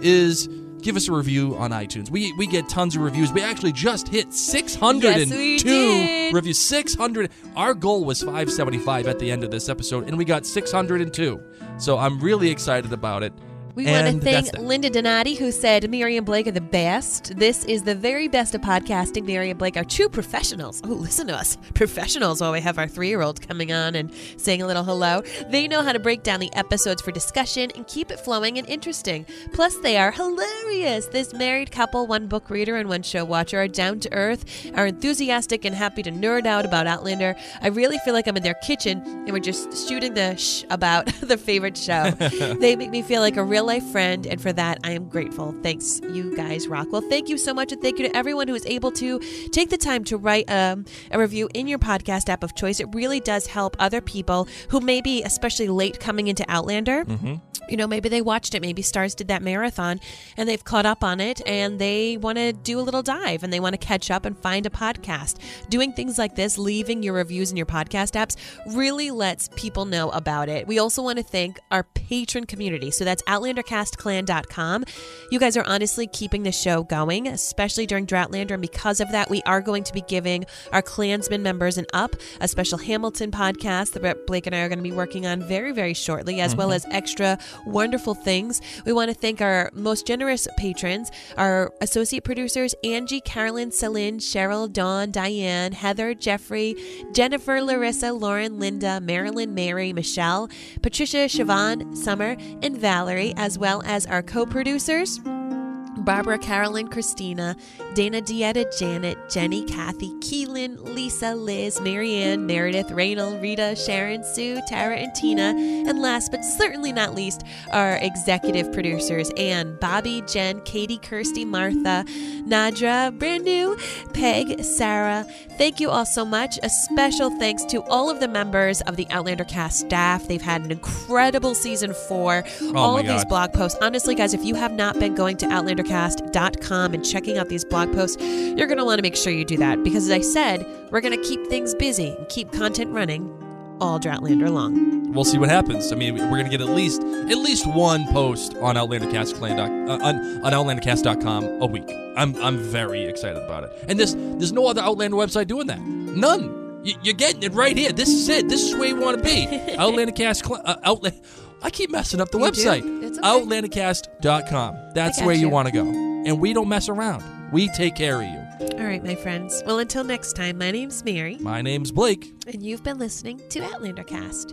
Speaker 2: is give us a review on iTunes. We we get tons of reviews. We actually just hit six hundred two
Speaker 1: Yes, we did.
Speaker 2: reviews. six hundred. Our goal was five seventy-five at the end of this episode, and we got six hundred two. So I'm really excited about it.
Speaker 1: We want to
Speaker 2: And
Speaker 1: thank
Speaker 2: that's that.
Speaker 1: Linda Donati, who said Mary and Blake are the best. This is the very best of podcasting. Mary and Blake are true professionals. Oh, listen to us. Professionals while we have our three-year-old coming on and saying a little hello. They know how to break down the episodes for discussion and keep it flowing and interesting. Plus, they are hilarious. This married couple, one book reader and one show watcher, are down to earth, are enthusiastic and happy to nerd out about Outlander. I really feel like I'm in their kitchen and we're just shooting the shh about the favorite show. They make me feel like a real life friend, and for that I am grateful. Thanks, you guys rock. Well, thank you so much, and thank you to everyone who is able to take the time to write um, a review in your podcast app of choice. It really does help other people who may be especially late coming into Outlander.
Speaker 2: Mm-hmm.
Speaker 1: You know, maybe they watched it, maybe Stars did that marathon and they've caught up on it and they want to do a little dive and they want to catch up and find a podcast. Doing things like this, leaving your reviews in your podcast apps, really lets people know about it. We also want to thank our patron community. So that's outlander cast clan dot com. You guys are honestly keeping the show going, especially during Droughtlander, and because of that, we are going to be giving our Klansmen members an up, a special Hamilton podcast that Blake and I are going to be working on very, very shortly, as mm-hmm. well as extra wonderful things. We want to thank our most generous patrons, our associate producers, Angie, Carolyn, Celine, Cheryl, Dawn, Diane, Heather, Jeffrey, Jennifer, Larissa, Lauren, Linda, Marilyn, Mary, Michelle, Patricia, Siobhan, Summer, and Valerie, as well as our co-producers, Barbara, Carolyn, Christina, Dana, Dieta, Janet, Jenny, Kathy, Keelan, Lisa, Liz, Marianne, Meredith, Raynal, Rita, Sharon, Sue, Tara, and Tina. And last but certainly not least, our executive producers, Anne, Bobby, Jen, Katie, Kirsty, Martha, Nadra, brand new, Peg, Sarah. Thank you all so much. A special thanks to all of the members of the Outlander Cast staff. They've had an incredible season four.
Speaker 2: Oh
Speaker 1: all
Speaker 2: my
Speaker 1: of these
Speaker 2: God.
Speaker 1: blog posts. Honestly, guys, if you have not been going to outlander cast dot com and checking out these blog posts, you're going to want to make sure you do that because, as I said, we're going to keep things busy and keep content running all Droughtlander long.
Speaker 2: We'll see what happens. I mean, we're going to get at least at least one post on outlandercast clan dot, uh, on, on outlander cast dot com a week. I'm I'm very excited about it. And there's there's no other Outlander website doing that. None. Y- you're getting it right here. This is it. This is where you want to be. Outlandercast Clan. Uh, Outla- I keep messing up the
Speaker 1: You
Speaker 2: website.
Speaker 1: do? It's okay.
Speaker 2: outlander cast dot com. That's
Speaker 1: I got
Speaker 2: where you,
Speaker 1: you.
Speaker 2: want to go. And we don't mess around. We take care of you.
Speaker 1: All right, my friends. Well, until next time, my name's Mary,
Speaker 2: My name's Blake.
Speaker 1: and you've been listening to Outlander Cast.